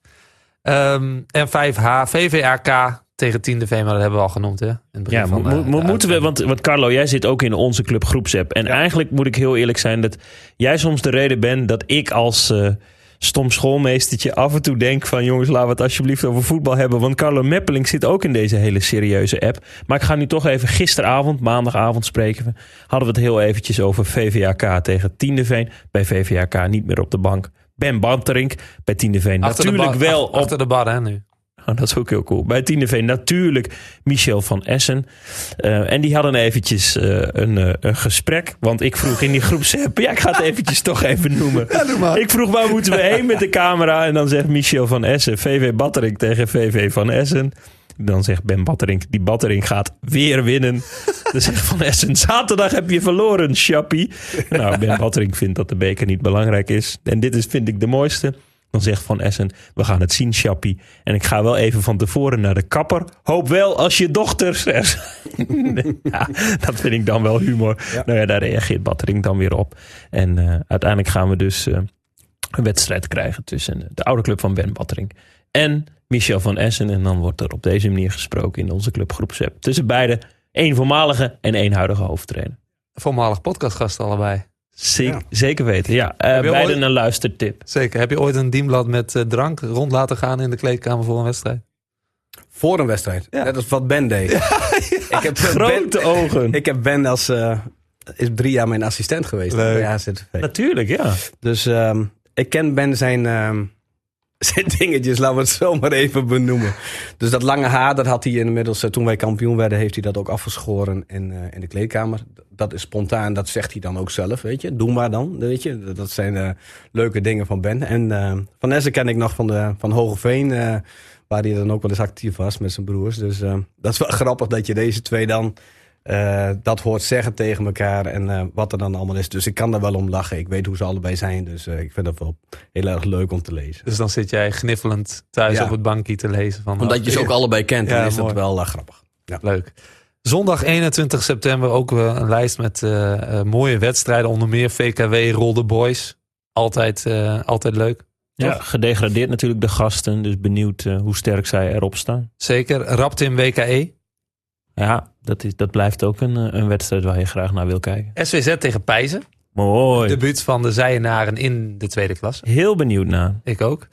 Um, en vijf H, V V A K tegen tiende V, maar dat hebben we al genoemd. Hè? In het begin Ja, van, mo- uh, mo- de moeten we, uitzending. want, want Carlo, jij zit ook in onze club groepsapp. En eigenlijk moet ik heel eerlijk zijn dat jij soms de reden bent dat ik als uh, stom schoolmeestertje af en toe denk van jongens, laten we het alsjeblieft over voetbal hebben. Want Carlo Meppelink zit ook in deze hele serieuze app. Maar ik ga nu toch even gisteravond, maandagavond spreken we. Hadden we het heel eventjes over V V A K tegen Tiendeveen. Bij V V A K niet meer op de bank. Ben Banterink bij Tiendeveen Achter de natuurlijk bar- wel ach- op. Achter de bar, hè, nu. Oh, dat is ook heel cool. Bij Tiendeveen natuurlijk Michel van Essen. Uh, en die hadden eventjes uh, een, uh, een gesprek. Want ik vroeg in die groepsapp... Ja, ik ga het eventjes toch even noemen. Ja, doe maar. Ik vroeg waar moeten we heen met de camera? En dan zegt Michel van Essen... V V Batterink tegen V V van Essen. Dan zegt Ben Batterink... Die Batterink gaat weer winnen. Dan zegt Van Essen... Zaterdag heb je verloren, Chappie. Nou, Ben Batterink vindt dat de beker niet belangrijk is. En dit is, vind ik, de mooiste... Dan zegt Van Essen, we gaan het zien, Chappie. En ik ga wel even van tevoren naar de kapper. Hoop wel als je dochters er zijn. Ja, dat vind ik dan wel humor. Ja. Nou ja, daar reageert Battering dan weer op. En uh, uiteindelijk gaan we dus uh, een wedstrijd krijgen tussen de oude club van Ben Battering en Michel van Essen. En dan wordt er op deze manier gesproken in onze clubgroepsapp. Tussen beide één voormalige en één huidige hoofdtrainer. Voormalig podcastgast allebei. Zeker, ja. zeker weten, ja. Uh, beide ooit, een luistertip. Zeker. Heb je ooit een dienblad met uh, drank rond laten gaan in de kleedkamer voor een wedstrijd? Voor een wedstrijd? Ja. Net als wat Ben deed. Ja, ja. Ik heb Grote ben, ogen. Ik heb Ben als... Uh, is drie jaar mijn assistent geweest. Leuk. Bij A Z V. Natuurlijk, ja. Dus um, ik ken Ben zijn... Um, zijn dingetjes, laten we het zo maar even benoemen. Dus dat lange haar, dat had hij inmiddels... toen wij kampioen werden, heeft hij dat ook afgeschoren in, uh, in de kleedkamer. Dat is spontaan, dat zegt hij dan ook zelf, weet je. Doe maar dan, weet je. Dat zijn uh, leuke dingen van Ben. En uh, Van Essen ken ik nog van, de, van Hogeveen... Uh, waar hij dan ook wel eens actief was met zijn broers. Dus uh, dat is wel grappig dat je deze twee dan... Uh, dat hoort zeggen tegen elkaar en uh, wat er dan allemaal is. Dus ik kan daar wel om lachen. Ik weet hoe ze allebei zijn. Dus uh, ik vind dat wel heel erg leuk om te lezen. Dus dan zit jij gniffelend thuis ja. op het bankje te lezen. Van, Omdat je ze ook allebei kent. Ja, dan is mooi. Dat wel uh, grappig. Ja. Leuk. Zondag eenentwintig september ook uh, een lijst met uh, uh, mooie wedstrijden. Onder meer V K W, Rolde Boys. Altijd, uh, altijd leuk. Ja, gedegradeerd natuurlijk de gasten. Dus benieuwd uh, hoe sterk zij erop staan. Zeker. Raptim W K E. Ja, dat, is, dat blijft ook een, een wedstrijd waar je graag naar wil kijken. S W Z tegen Pijzen. Mooi. Debuut van de Zijenaren in de tweede klasse. Heel benieuwd naar. Ik ook.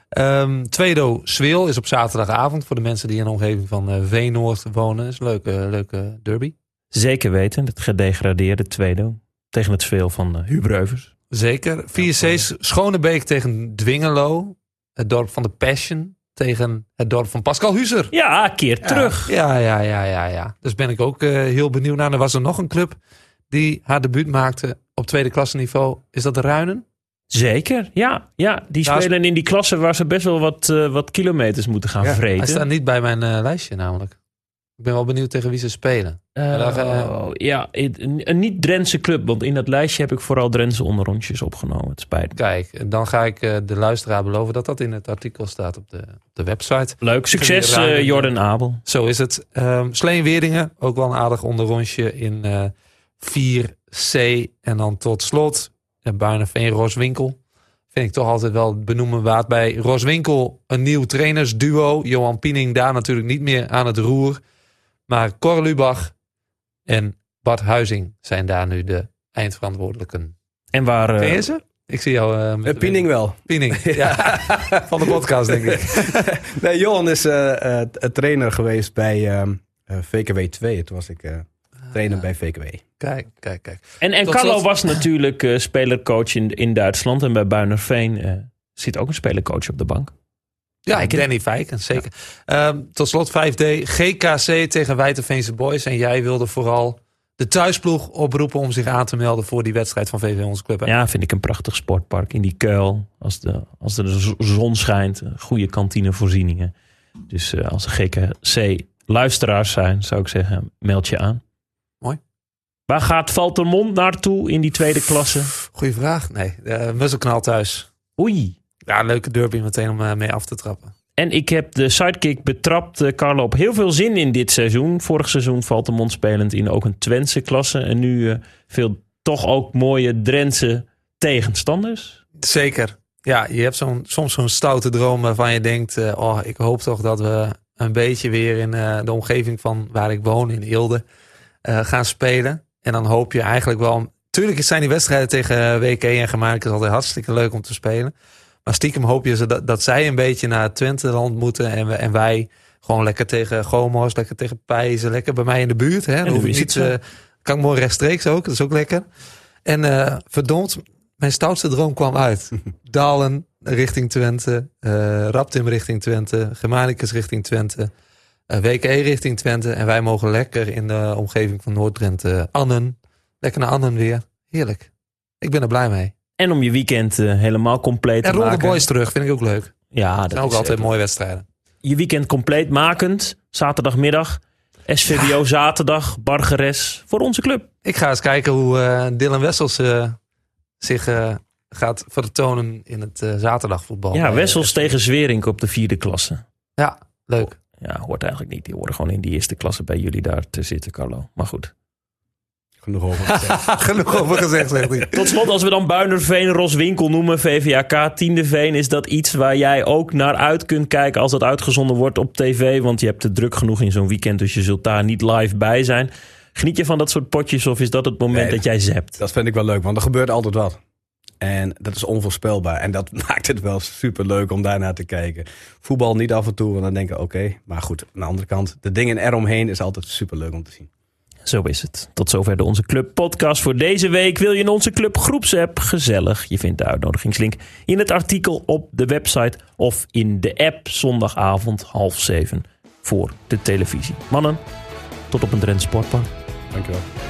Um, Tweedo Zweel is op zaterdagavond voor de mensen die in de omgeving van uh, Veenoord wonen. Dat is een leuke, leuke derby. Zeker weten, het gedegradeerde Tweedo. Tegen het Zweel van uh, Huub Reuvers. Zeker. vier C's Schonebeek tegen Dwingelo. Het dorp van de Passion. Tegen het dorp van Pascal Huzer. Ja, keer ja, terug. Ja, ja, ja, ja, ja. Dus ben ik ook uh, heel benieuwd naar. Er was er nog een club die haar debuut maakte op tweede klasse niveau. Is dat de Ruinen? Zeker, ja. ja die nou, spelen in die klasse waar ze best wel wat, uh, wat kilometers moeten gaan ja, vreten. Hij staat niet bij mijn uh, lijstje namelijk. Ik ben wel benieuwd tegen wie ze spelen. Uh, daar, uh, ja, een, een niet-Drentse club. Want in dat lijstje heb ik vooral Drentse onderrondjes opgenomen. Het spijt me. Kijk, dan ga ik uh, de luisteraar beloven dat dat in het artikel staat op de, op de website. Leuk, succes uh, Jordan Abel. Zo is het. Um, Sleen-Weerdingen, ook wel een aardig onderrondje in uh, vier C. En dan tot slot uh, Buinenveen Roswinkel. Vind ik toch altijd wel benoemen waard. Bij Roswinkel een nieuw trainersduo. Johan Piening daar natuurlijk niet meer aan het roer. Maar Cor Lubach en Bart Huizing zijn daar nu de eindverantwoordelijken. En waar... Uh, Ken je ze? Ik zie jou... Uh, met Piening wel. Piening, ja. Van de podcast, denk ik. Nee, Johan is uh, uh, trainer geweest bij uh, uh, V K W twee. Toen was ik uh, trainer uh, bij V K W. Kijk, kijk, kijk. En, en Carlo slot... was natuurlijk uh, spelercoach in, in Duitsland. En bij Buinerveen uh, zit ook een spelercoach op de bank. Ja, Vijken. Danny Vijken, zeker. Ja. Um, tot slot vijf D. G K C tegen Wijtenveense Boys. En jij wilde vooral de thuisploeg oproepen om zich aan te melden voor die wedstrijd van V V Onze Club. Hè? Ja, vind ik een prachtig sportpark in die kuil. Als de, als de zon schijnt, goede kantinevoorzieningen. Dus uh, als de G K C luisteraars zijn, zou ik zeggen, meld je aan. Mooi. Waar gaat Valtermond naartoe in die tweede klasse? Goeie vraag. Nee, uh, Musselkanaal thuis. Oei. Ja, een leuke derby meteen om uh, mee af te trappen. En ik heb de sidekick betrapt, uh, Carlo, op heel veel zin in dit seizoen. Vorig seizoen Valtermond spelend in ook een Twentse klasse. En nu uh, veel toch ook mooie Drentse tegenstanders. Zeker. Ja, je hebt zo'n, soms zo'n stoute droom waarvan je denkt... Uh, oh, ik hoop toch dat we een beetje weer in uh, de omgeving van waar ik woon, in Eelde, uh, gaan spelen. En dan hoop je eigenlijk wel... Tuurlijk zijn die wedstrijden tegen W K en Germanicus altijd hartstikke leuk om te spelen. Maar stiekem hoop je dat, dat zij een beetje naar Twenteland moeten. En, we, en wij gewoon lekker tegen Gomos, lekker tegen Pijzen. Lekker bij mij in de buurt. Hè. Dan hoef ik niet, uh, kan ik mooi rechtstreeks ook. Dat is ook lekker. En uh, verdomd, mijn stoutste droom kwam uit. Dalen richting Twente. Uh, Raptim richting Twente. Germanicus richting Twente. Uh, W K E richting Twente. En wij mogen lekker in de omgeving van Noord-Drenthe. Annen. Lekker naar Annen weer. Heerlijk. Ik ben er blij mee. En om je weekend uh, helemaal compleet en te maken. En Rolde Boys terug, vind ik ook leuk. Ja, dat zijn ook is altijd zeker. mooie wedstrijden. Je weekend compleet makend. Zaterdagmiddag. S V B O ja. Zaterdag. Bargeres. Voor onze club. Ik ga eens kijken hoe uh, Dylan Wessels uh, zich uh, gaat vertonen in het uh, zaterdagvoetbal. Ja, Wessels tegen Zwerink op de vierde klasse. Ja, leuk. Ja, hoort eigenlijk niet. Die horen gewoon in die eerste klasse bij jullie daar te zitten, Carlo. Maar goed. Genoeg over gezegd. Genoeg over gezegd, zegt hij. Tot slot, als we dan Buinerveen, Roswinkel noemen, V V A K, Tiende Veen, is dat iets waar jij ook naar uit kunt kijken als dat uitgezonden wordt op tv? Want je hebt het druk genoeg in zo'n weekend, dus je zult daar niet live bij zijn. Geniet je van dat soort potjes of is dat het moment nee, dat jij zapt? Dat vind ik wel leuk, want er gebeurt altijd wat. En dat is onvoorspelbaar. En dat maakt het wel super leuk om daarnaar te kijken. Voetbal niet af en toe, want dan denken oké. Okay, maar goed, aan de andere kant, de dingen eromheen is altijd super leuk om te zien. Zo is het. Tot zover de Onze Club podcast voor deze week. Wil je in Onze Club groepsapp? Gezellig. Je vindt de uitnodigingslink in het artikel op de website of in de app zondagavond half zeven voor de televisie. Mannen, tot op een Drenthe Sportpark. Dankjewel.